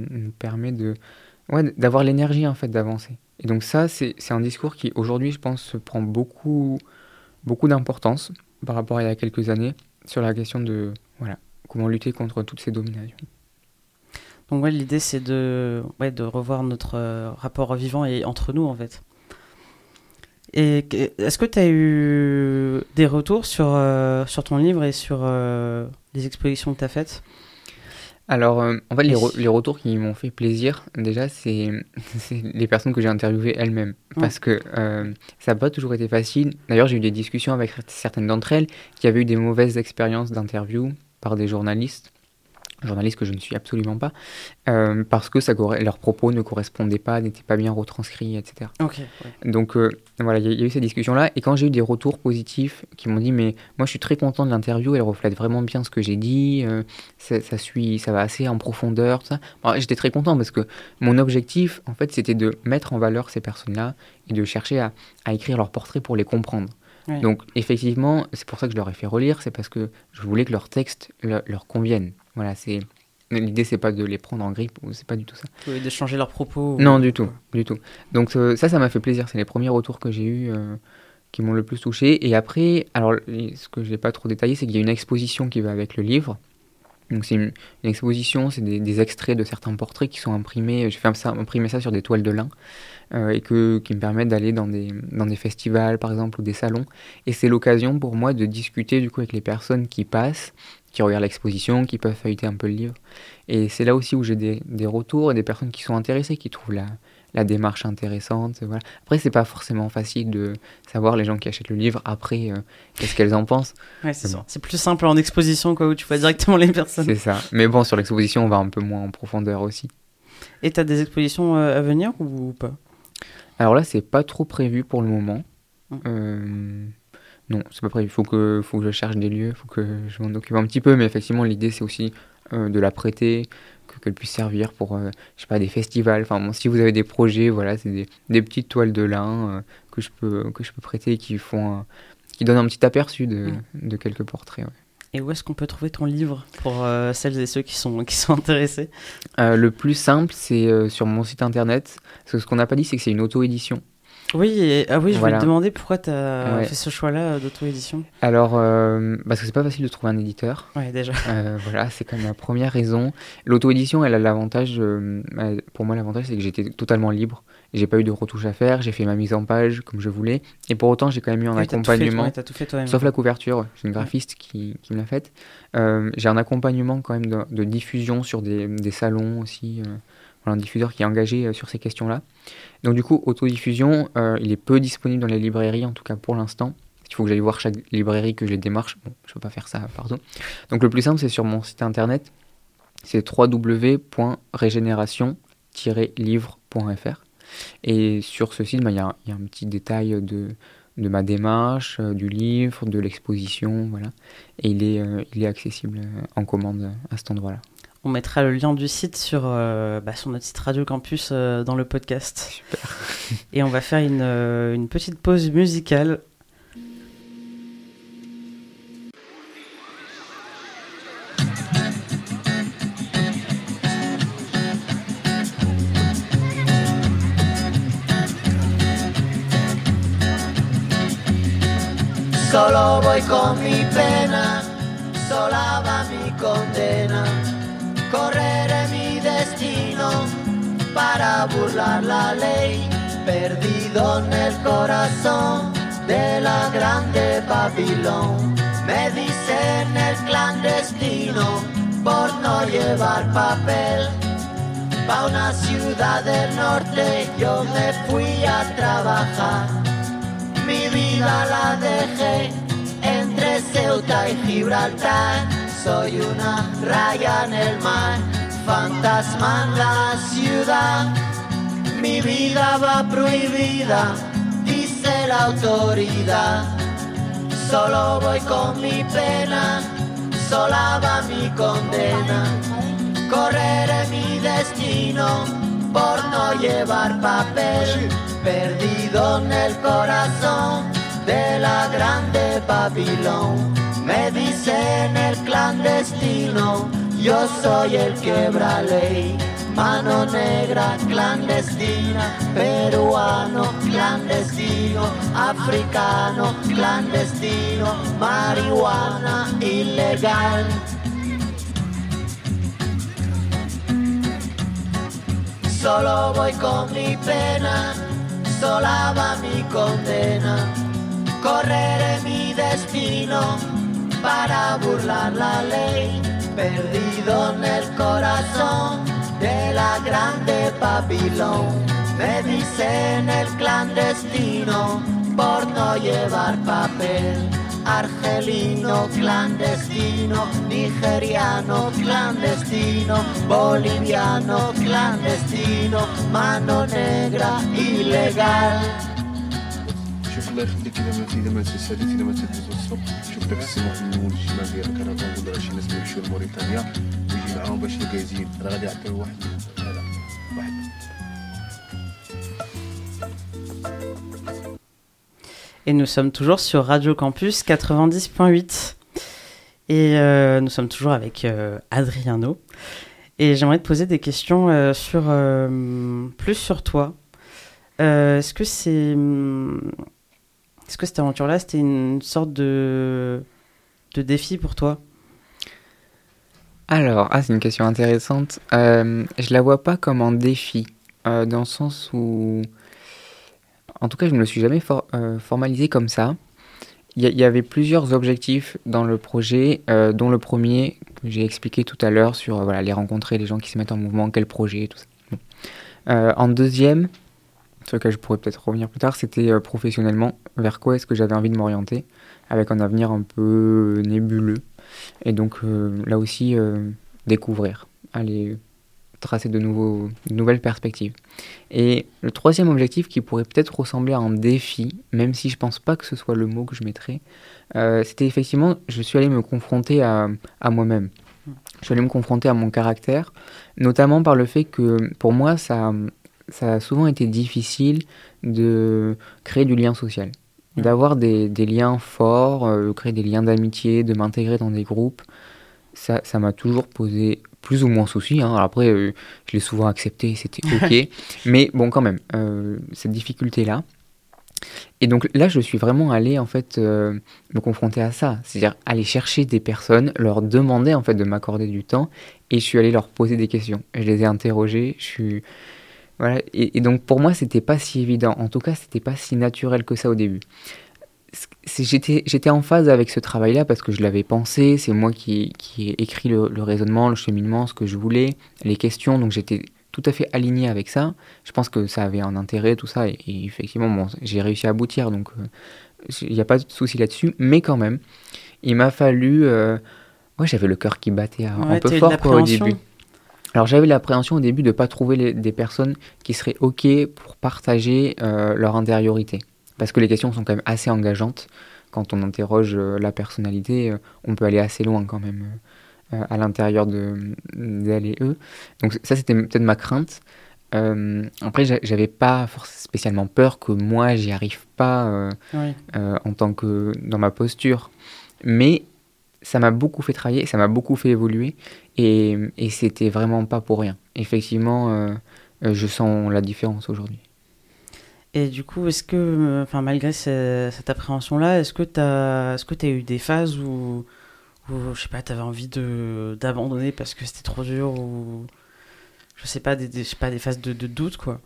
d'avoir l'énergie en fait d'avancer. Et donc ça, c'est un discours qui aujourd'hui, je pense, prend beaucoup d'importance par rapport à il y a quelques années, sur la question de comment lutter contre toutes ces dominations. Donc l'idée c'est de revoir notre rapport vivant et entre nous en fait. Et est-ce que tu as eu des retours sur ton livre et sur les expositions que tu as faites ? Alors, en fait, les retours qui m'ont fait plaisir, déjà, c'est les personnes que j'ai interviewées elles-mêmes. Parce que ça n'a pas toujours été facile. D'ailleurs, j'ai eu des discussions avec certaines d'entre elles qui avaient eu des mauvaises expériences d'interview par des journalistes que je ne suis absolument pas, parce que leurs propos ne correspondaient pas, n'étaient pas bien retranscrits, etc. Donc, il y a eu ces discussions-là. Et quand j'ai eu des retours positifs qui m'ont dit « Mais moi, je suis très content de l'interview, elle reflète vraiment bien ce que j'ai dit, ça va assez en profondeur, tout ça. » J'étais très content parce que mon objectif, en fait, c'était de mettre en valeur ces personnes-là et de chercher à écrire leur portrait pour les comprendre. Oui. Donc, effectivement, c'est pour ça que je leur ai fait relire, c'est parce que je voulais que leur texte leur convienne. Voilà, l'idée, c'est pas de les prendre en grippe, c'est pas du tout ça. Oui, de changer leurs propos. Non, du tout. Donc ça m'a fait plaisir. C'est les premiers retours que j'ai eus qui m'ont le plus touché. Et après, alors ce que je n'ai pas trop détaillé, c'est qu'il y a une exposition qui va avec le livre. Donc c'est une exposition, c'est des extraits de certains portraits qui sont imprimés. J'ai fait imprimer ça sur des toiles de lin et qui me permettent d'aller dans des festivals, par exemple, ou des salons. Et c'est l'occasion pour moi de discuter du coup avec les personnes qui passent, qui regardent l'exposition, qui peuvent feuilleter un peu le livre. Et c'est là aussi où j'ai des retours et des personnes qui sont intéressées, qui trouvent la démarche intéressante. Voilà. Après, c'est pas forcément facile de savoir les gens qui achètent le livre après qu'est-ce qu'elles en pensent. Ouais, c'est ça. C'est plus simple en exposition, quoi, où tu vois directement les personnes. C'est ça. Mais bon, sur l'exposition, on va un peu moins en profondeur aussi. Et t'as des expositions à venir ou pas? Alors là, c'est pas trop prévu pour le moment. Non, c'est pas prévu. Faut que je cherche des lieux, faut que je m'en occupe un petit peu. Mais effectivement, l'idée, c'est aussi de la prêter, qu'elle puisse servir pour, je sais pas, des festivals. Enfin bon, si vous avez des projets, voilà, c'est des petites toiles de lin que je peux prêter, qui donnent un petit aperçu de quelques portraits. Ouais. Et où est-ce qu'on peut trouver ton livre pour celles et ceux qui sont intéressés? Le plus simple, c'est sur mon site internet. Parce que ce qu'on n'a pas dit, c'est que c'est une auto-édition. Oui, je voilà. voulais te demander pourquoi tu as fait ce choix-là d'auto-édition. Alors, parce que c'est pas facile de trouver un éditeur. Ouais, déjà. Voilà, c'est quand même la première raison. L'auto-édition, elle a l'avantage, pour moi, l'avantage, c'est que j'étais totalement libre. J'ai pas eu de retouches à faire, j'ai fait ma mise en page comme je voulais. Et pour autant, j'ai quand même eu un accompagnement. T'as tout fait toi-même. Sauf la couverture, c'est une graphiste qui me l'a faite. J'ai un accompagnement quand même de diffusion sur des salons aussi. Un diffuseur qui est engagé sur ces questions-là. Donc du coup, autodiffusion, il est peu disponible dans les librairies, en tout cas pour l'instant. Il faut que j'aille voir chaque librairie, que je les démarche. Bon, je ne peux pas faire ça, pardon. Donc le plus simple, c'est sur mon site internet. C'est www.regeneration-livre.fr. Et sur ce site, il y a un petit détail de ma démarche, du livre, de l'exposition, voilà. Et il est accessible en commande à cet endroit-là. On mettra le lien du site sur notre site Radio Campus dans le podcast. Super. Et on va faire une petite pause musicale. Solo voy con mi pena, sola va mi condena. Correré mi destino para burlar la ley, perdido en el corazón de la grande Babilón. Me dicen el clandestino por no llevar papel. Pa' una ciudad del norte yo me fui a trabajar. Mi vida la dejé entre Ceuta y Gibraltar. Soy una raya en el mar, fantasma en la ciudad. Mi vida va prohibida, dice la autoridad. Solo voy con mi pena, sola va mi condena. Correré mi destino por no llevar papel. Perdido en el corazón de la grande Babilón. Me dicen el clandestino, yo soy el quebra ley. Mano negra clandestina, peruano clandestino, africano clandestino, marihuana ilegal. Solo voy con mi pena, sola va mi condena. Correré mi destino para burlar la ley, perdido en el corazón de la grande Babilón. Me dicen el clandestino por no llevar papel. Argelino clandestino, nigeriano clandestino, boliviano clandestino, mano negra ilegal. شوف الله يخليك اذا ما تسالي اذا ما تدوز الصبح شوف داك السماء في النمو الشمال ديالك انا كنقول راه شي ناس يمشيو لموريتانيا ويجي معاهم باش الكازين راه غادي يعطيو واحد. Et nous sommes toujours sur Radio Campus 90.8 et nous sommes toujours avec Adriano et j'aimerais te poser des questions plus sur toi. Est-ce que cette aventure-là, c'était une sorte de défi pour toi? Alors, c'est une question intéressante. Je la vois pas comme un défi, dans le sens où, en tout cas, je ne me suis jamais formalisé comme ça. y avait plusieurs objectifs dans le projet, dont le premier que j'ai expliqué tout à l'heure sur voilà, les rencontrer, les gens qui se mettent en mouvement, quel projet, tout ça. Bon. En deuxième, sur lequel je pourrais peut-être revenir plus tard, c'était professionnellement, vers quoi est-ce que j'avais envie de m'orienter, avec un avenir un peu nébuleux. Et donc là aussi, découvrir, aller tracer de nouvelles perspectives. Et le troisième objectif qui pourrait peut-être ressembler à un défi, même si je pense pas que ce soit le mot que je mettrais, c'était effectivement, je suis allé me confronter à moi-même. Je suis allé me confronter à mon caractère, notamment par le fait que pour moi, ça a souvent été difficile de créer du lien social, d'avoir des liens forts, créer des liens d'amitié, de m'intégrer dans des groupes. Ça m'a toujours posé plus ou moins souci. Hein. Après, je l'ai souvent accepté, c'était OK. Mais bon, quand même, cette difficulté-là. Et donc là, je suis vraiment allé, en fait, me confronter à ça. C'est-à-dire aller chercher des personnes, leur demander, en fait, de m'accorder du temps. Et je suis allé leur poser des questions. Je les ai interrogés. Voilà. Et donc, pour moi, c'était pas si évident. En tout cas, c'était pas si naturel que ça au début. J'étais en phase avec ce travail-là parce que je l'avais pensé, c'est moi qui ai écrit le raisonnement, le cheminement, ce que je voulais, les questions, donc j'étais tout à fait aligné avec ça. Je pense que ça avait un intérêt, tout ça, et effectivement, bon, j'ai réussi à aboutir, donc il n'y a pas de souci là-dessus, mais quand même, il m'a fallu... ouais, j'avais le cœur qui battait un peu fort au début. Alors j'avais l'appréhension au début de ne pas trouver des personnes qui seraient OK pour partager leur intériorité. Parce que les questions sont quand même assez engageantes. Quand on interroge la personnalité, on peut aller assez loin quand même à l'intérieur d'elle et eux. Donc ça, c'était peut-être ma crainte. Après, j'avais pas spécialement peur que moi, j'y arrive pas en tant que dans ma posture. Mais ça m'a beaucoup fait travailler, ça m'a beaucoup fait évoluer. Et c'était vraiment pas pour rien. Effectivement, je sens la différence aujourd'hui. Et du coup, est-ce que, malgré cette appréhension-là, est-ce que t'as eu des phases où je sais pas, t'avais envie d'abandonner parce que c'était trop dur, ou je sais pas, des phases de doute, quoi?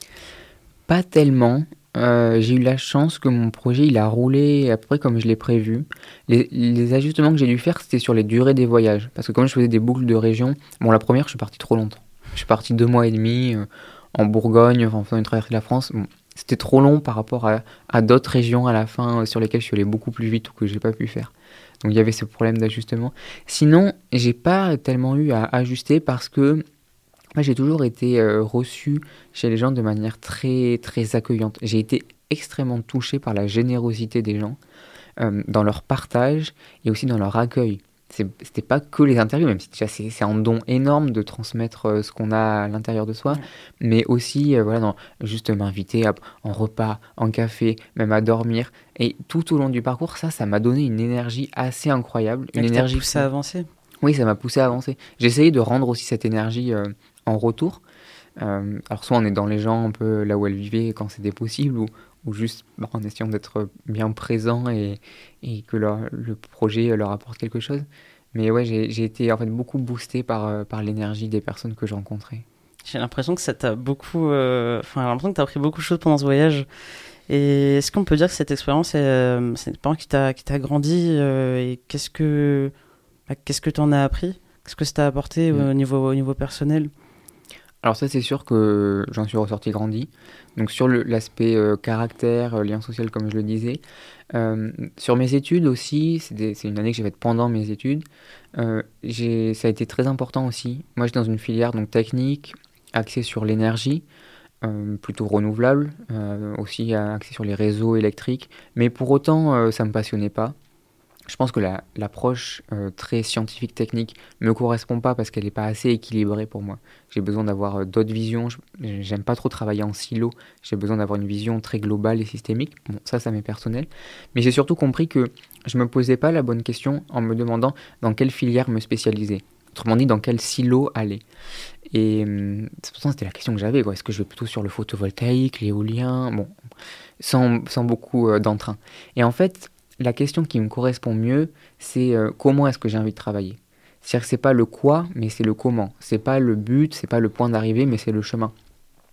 Pas tellement. J'ai eu la chance que mon projet il a roulé à peu près comme je l'ai prévu. Les ajustements que j'ai dû faire, c'était sur les durées des voyages. Parce que comme je faisais des boucles de région, bon, la première, je suis parti trop longtemps. Je suis parti 2 mois et demi en Bourgogne, en faisant une traversée de la France. Bon, c'était trop long par rapport à d'autres régions à la fin sur lesquelles je suis allé beaucoup plus vite ou que j'ai pas pu faire. Donc il y avait ce problème d'ajustement. Sinon, j'ai pas tellement eu à ajuster parce que moi, j'ai toujours été reçu chez les gens de manière très, très accueillante. J'ai été extrêmement touché par la générosité des gens dans leur partage et aussi dans leur accueil. C'était pas que les interviews, même si déjà c'est un don énorme de transmettre ce qu'on a à l'intérieur de soi, mais aussi voilà, juste m'inviter en repas, en café, même à dormir. Et tout au long du parcours, ça m'a donné une énergie assez incroyable. Une énergie t'a poussé à avancer. Oui, ça m'a poussé à avancer. J'ai essayé de rendre aussi cette énergie en retour. Alors soit on est dans les gens un peu là où elles vivaient quand c'était possible, ou juste en essayant d'être bien présent et que le projet leur apporte quelque chose. Mais ouais, j'ai été en fait beaucoup boosté par l'énergie des personnes que je rencontrais. J'ai l'impression que ça t'a beaucoup... j'ai l'impression que t'as appris beaucoup de choses pendant ce voyage. Et est-ce qu'on peut dire que cette expérience, c'est une expérience qui t'a grandi et qu'est-ce que t'en as appris? Qu'est-ce que ça t'a apporté au niveau personnel? Alors ça, c'est sûr que j'en suis ressorti grandi. Donc sur l'aspect caractère, lien social, comme je le disais. Sur mes études aussi, c'est une année que j'ai faite pendant mes études. Ça a été très important aussi. Moi, j'étais dans une filière donc technique, axée sur l'énergie, plutôt renouvelable, aussi axée sur les réseaux électriques. Mais pour autant, ça ne me passionnait pas. Je pense que l'approche très scientifique technique me correspond pas parce qu'elle n'est pas assez équilibrée pour moi. J'ai besoin d'avoir d'autres visions. J'aime pas trop travailler en silo. J'ai besoin d'avoir une vision très globale et systémique. Bon, ça m'est personnel. Mais j'ai surtout compris que je me posais pas la bonne question en me demandant dans quelle filière me spécialiser. Autrement dit, dans quel silo aller. Et pourtant, c'était la question que j'avais, quoi. Est-ce que je vais plutôt sur le photovoltaïque, l'éolien, bon, sans beaucoup d'entrain. Et en fait, la question qui me correspond mieux, c'est comment est-ce que j'ai envie de travailler. C'est-à-dire que c'est pas le quoi, mais c'est le comment. C'est pas le but, c'est pas le point d'arrivée, mais c'est le chemin.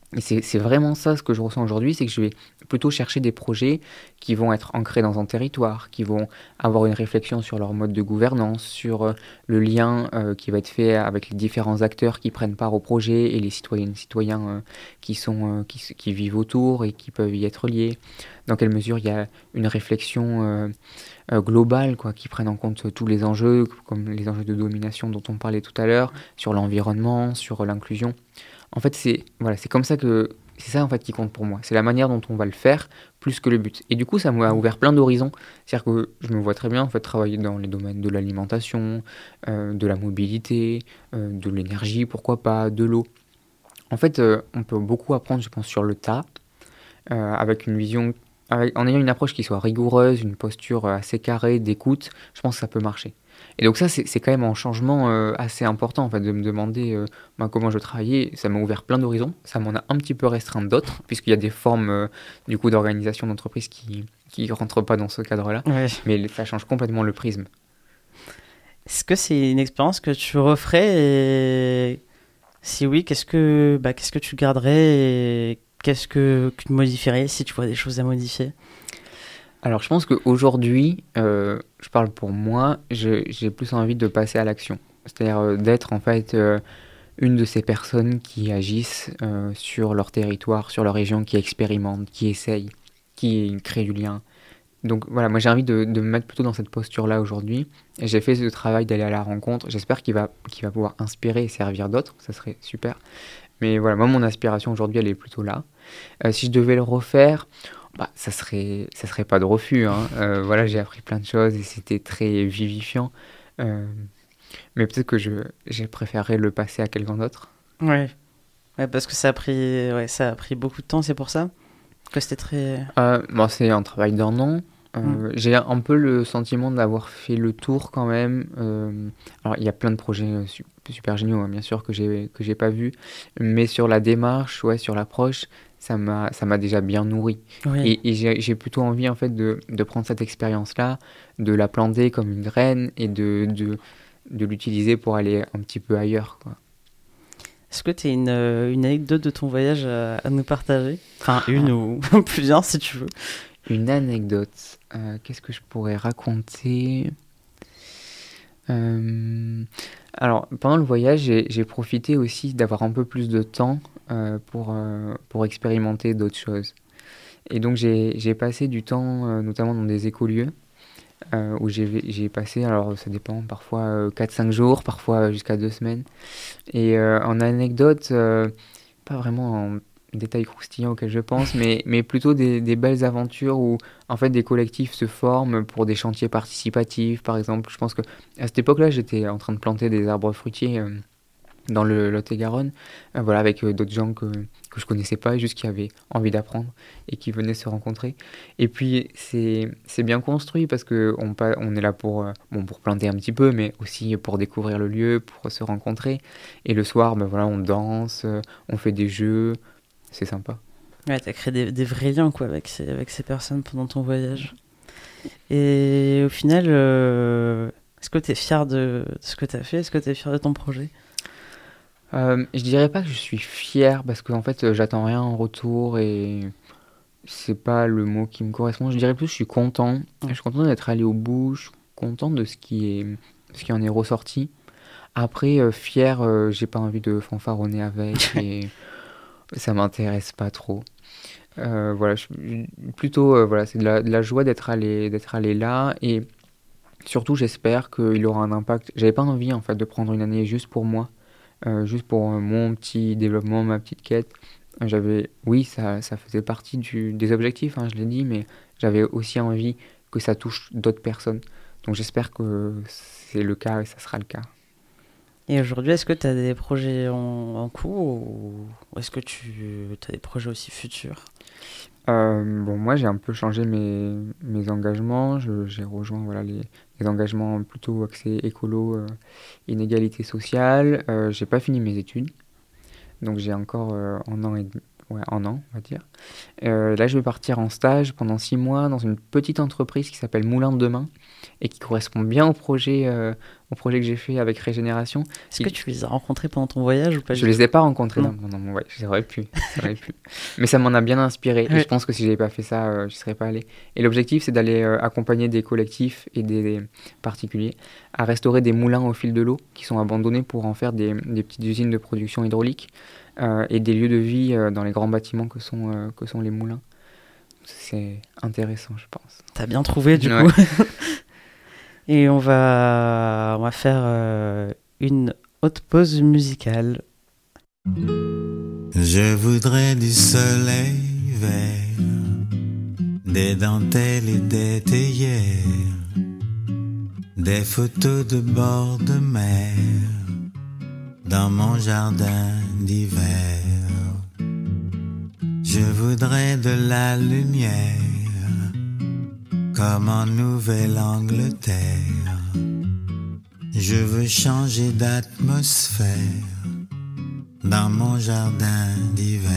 Et c'est vraiment ça ce que je ressens aujourd'hui, c'est que je vais plutôt chercher des projets qui vont être ancrés dans un territoire, qui vont avoir une réflexion sur leur mode de gouvernance, sur le lien qui va être fait avec les différents acteurs qui prennent part au projet et les citoyennes et citoyens qui vivent autour et qui peuvent y être liés. Dans quelle mesure il y a une réflexion globale, quoi, qui prenne en compte tous les enjeux, comme les enjeux de domination dont on parlait tout à l'heure, sur l'environnement, sur l'inclusion. En fait, c'est comme ça que c'est ça en fait qui compte pour moi. C'est la manière dont on va le faire plus que le but. Et du coup, ça m'a ouvert plein d'horizons. C'est-à-dire que je me vois très bien en fait travailler dans les domaines de l'alimentation, de la mobilité, de l'énergie, pourquoi pas, de l'eau. En fait, on peut beaucoup apprendre, je pense, sur le tas, avec une vision, en ayant une approche qui soit rigoureuse, une posture assez carrée d'écoute. Je pense que ça peut marcher. Et donc ça, c'est quand même un changement assez important en fait, de me demander comment je travaillais. Ça m'a ouvert plein d'horizons. Ça m'en a un petit peu restreint d'autres, puisqu'il y a des formes du coup d'organisation d'entreprise qui ne rentrent pas dans ce cadre-là. Ouais. Mais ça change complètement le prisme. Est-ce que c'est une expérience que tu referais et si oui, qu'est-ce que tu garderais et qu'est-ce que tu modifierais si tu vois des choses à modifier? Alors je pense qu'aujourd'hui, je parle pour moi, j'ai plus envie de passer à l'action. C'est-à-dire d'être en fait une de ces personnes qui agissent sur leur territoire, sur leur région, qui expérimentent, qui essayent, qui créent du lien. Donc voilà, moi j'ai envie de me mettre plutôt dans cette posture-là aujourd'hui. Et j'ai fait ce travail d'aller à la rencontre. J'espère qu'il va pouvoir inspirer et servir d'autres, ça serait super. Mais voilà, moi mon aspiration aujourd'hui, elle est plutôt là. Si je devais le refaire... ça serait pas de refus, hein. Voilà, j'ai appris plein de choses et c'était très vivifiant. Mais peut-être que j'ai préféré le passer à quelqu'un d'autre. Ouais, parce que ça a pris beaucoup de temps, c'est pour ça que c'était très... c'est un travail d'un an. J'ai un peu le sentiment d'avoir fait le tour quand même. Alors, il y a plein de projets super géniaux, hein, bien sûr, que j'ai pas vus. Mais sur la démarche, sur l'approche... ça m'a déjà bien nourri. Oui. Et j'ai plutôt envie en fait de prendre cette expérience-là, de la planter comme une graine et de l'utiliser pour aller un petit peu ailleurs, quoi. Est-ce que tu as une anecdote de ton voyage à nous partager? Enfin, une ou plusieurs si tu veux. Une anecdote. Qu'est-ce que je pourrais raconter? Alors, pendant le voyage, j'ai profité aussi d'avoir un peu plus de temps pour expérimenter d'autres choses. Et donc, j'ai passé du temps, notamment dans des écolieux, où j'ai passé, alors ça dépend, parfois 4-5 jours, parfois jusqu'à 2 semaines. Et en anecdote, pas vraiment en détails croustillants auxquels je pense, mais plutôt des belles aventures où en fait des collectifs se forment pour des chantiers participatifs, par exemple. Je pense que à cette époque-là, j'étais en train de planter des arbres fruitiers dans le Lot-et-Garonne, avec d'autres gens que je connaissais pas, juste qui avaient envie d'apprendre et qui venaient se rencontrer. Et puis c'est bien construit parce que on est là pour planter un petit peu, mais aussi pour découvrir le lieu, pour se rencontrer. Et le soir, on danse, on fait des jeux. C'est sympa. Ouais, t'as créé des vrais liens quoi, avec ces personnes pendant ton voyage. Et au final, est-ce que t'es fier de ce que t'as fait? Est-ce que t'es fier de ton projet? Je dirais pas que je suis fier parce qu'en fait j'attends rien en retour et c'est pas le mot qui me correspond. Je dirais plus que je suis content. Je suis content d'être allé au bout. Je suis content de ce qui en est ressorti. Après, fier, j'ai pas envie de fanfaronner avec et ça m'intéresse pas trop. Plutôt, c'est de la joie d'être allé là et surtout j'espère qu'il aura un impact. J'avais pas envie en fait de prendre une année juste pour moi. Juste pour mon petit développement, ma petite quête. Ça faisait partie des objectifs, hein, je l'ai dit, mais j'avais aussi envie que ça touche d'autres personnes. Donc j'espère que c'est le cas et ça sera le cas. Et aujourd'hui, est-ce que tu as des projets en cours ou est-ce que tu as des projets aussi futurs? Moi j'ai un peu changé mes engagements. J'ai rejoint les engagements plutôt axés écolo, inégalité sociale. J'ai pas fini mes études, donc j'ai encore un an, on va dire. Là, je vais partir en stage pendant 6 mois dans une petite entreprise qui s'appelle Moulin de Demain et qui correspond bien au projet que j'ai fait avec Régénération. Est-ce que tu les as rencontrés pendant ton voyage ou pas? Je les ai pas rencontrés pendant mon voyage, j'aurais pu. Mais ça m'en a bien inspiré. Et je pense que si j'avais pas fait ça, je serais pas allé. Et l'objectif, c'est d'aller accompagner des collectifs et des particuliers à restaurer des moulins au fil de l'eau qui sont abandonnés pour en faire des petites usines de production hydraulique et des lieux de vie dans les grands bâtiments que sont les moulins. C'est intéressant, je pense. T'as bien trouvé, du coup. Et on va faire une haute pause musicale. Je voudrais du soleil vert, des dentelles et des théières, des photos de bord de mer dans mon jardin d'hiver. Je voudrais de la lumière comme en Nouvelle-Angleterre. Je veux changer d'atmosphère dans mon jardin d'hiver.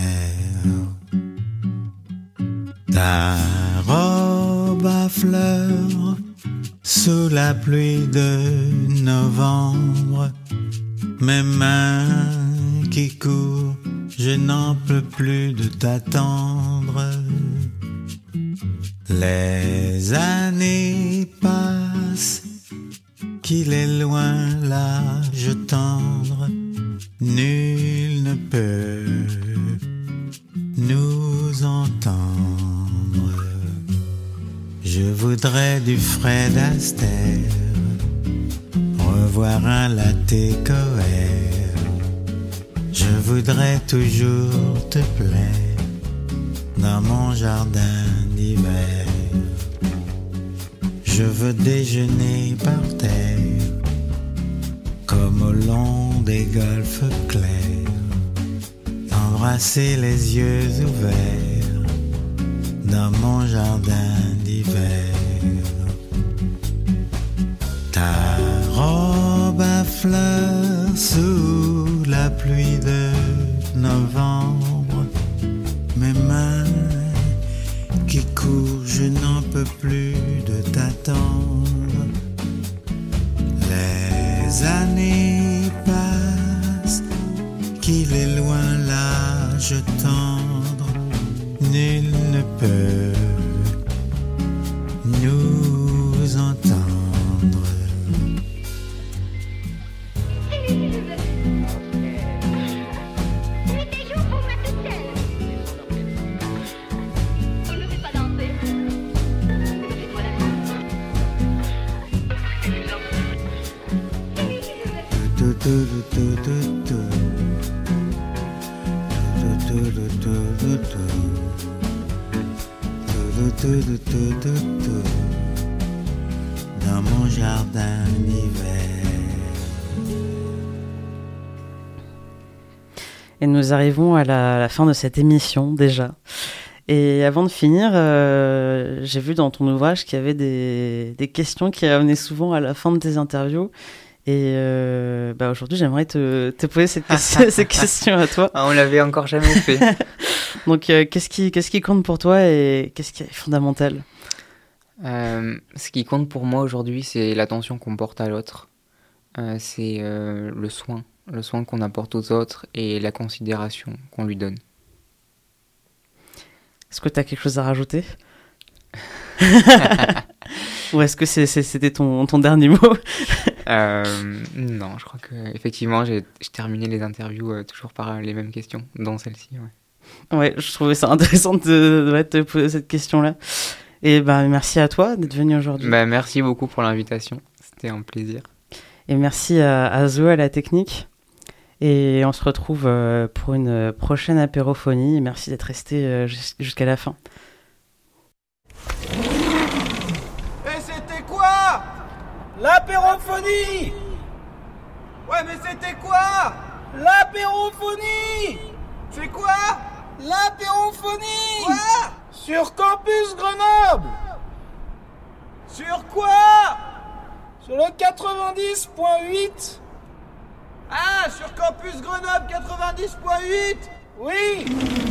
Ta robe à fleurs sous la pluie de novembre, mes mains qui courent, je n'en peux plus de t'attendre. Les années passent, qu'il est loin l'âge tendre, nul ne peut nous entendre. Je voudrais du Fred Astaire, revoir un latte coère. Je voudrais toujours te plaire dans mon jardin d'hiver. Je veux déjeuner par terre comme au long des golfes clairs, embrasser les yeux ouverts dans mon jardin d'hiver. Ta robe à fleurs sous la pluie de novembre, mes mains qui courent, je n'en peux plus de t'attendre. Les années passent, qu'il est loin l'âge tendre, nul ne peut nous entendre. Dans mon jardin d'hiver. Et nous arrivons à la fin de cette émission déjà. Et avant de finir, j'ai vu dans ton ouvrage qu'il y avait des questions qui revenaient souvent à la fin de tes interviews. Et aujourd'hui, j'aimerais te poser ces questions à toi. On l'avait encore jamais fait. Donc, qu'est-ce qui compte pour toi et qu'est-ce qui est fondamental? Ce qui compte pour moi aujourd'hui, c'est l'attention qu'on porte à l'autre. C'est le soin qu'on apporte aux autres et la considération qu'on lui donne. Est-ce que tu as quelque chose à rajouter? Ou est-ce que c'était ton dernier mot? Non, je crois que effectivement, j'ai terminé les interviews toujours par les mêmes questions, dont celle-ci. Ouais, je trouvais ça intéressant de te poser cette question-là. Et merci à toi d'être venu aujourd'hui. Merci beaucoup pour l'invitation, c'était un plaisir. Et merci à Zoé à la technique. Et on se retrouve pour une prochaine apérophonie. Et merci d'être resté jusqu'à la fin. Et c'était quoi? L'apérophonie! Ouais, mais c'était quoi? L'apérophonie! C'est quoi? L'apérophonie! Quoi? Sur Campus Grenoble! Sur quoi? Sur le 90.8. Ah, sur Campus Grenoble 90.8? Oui!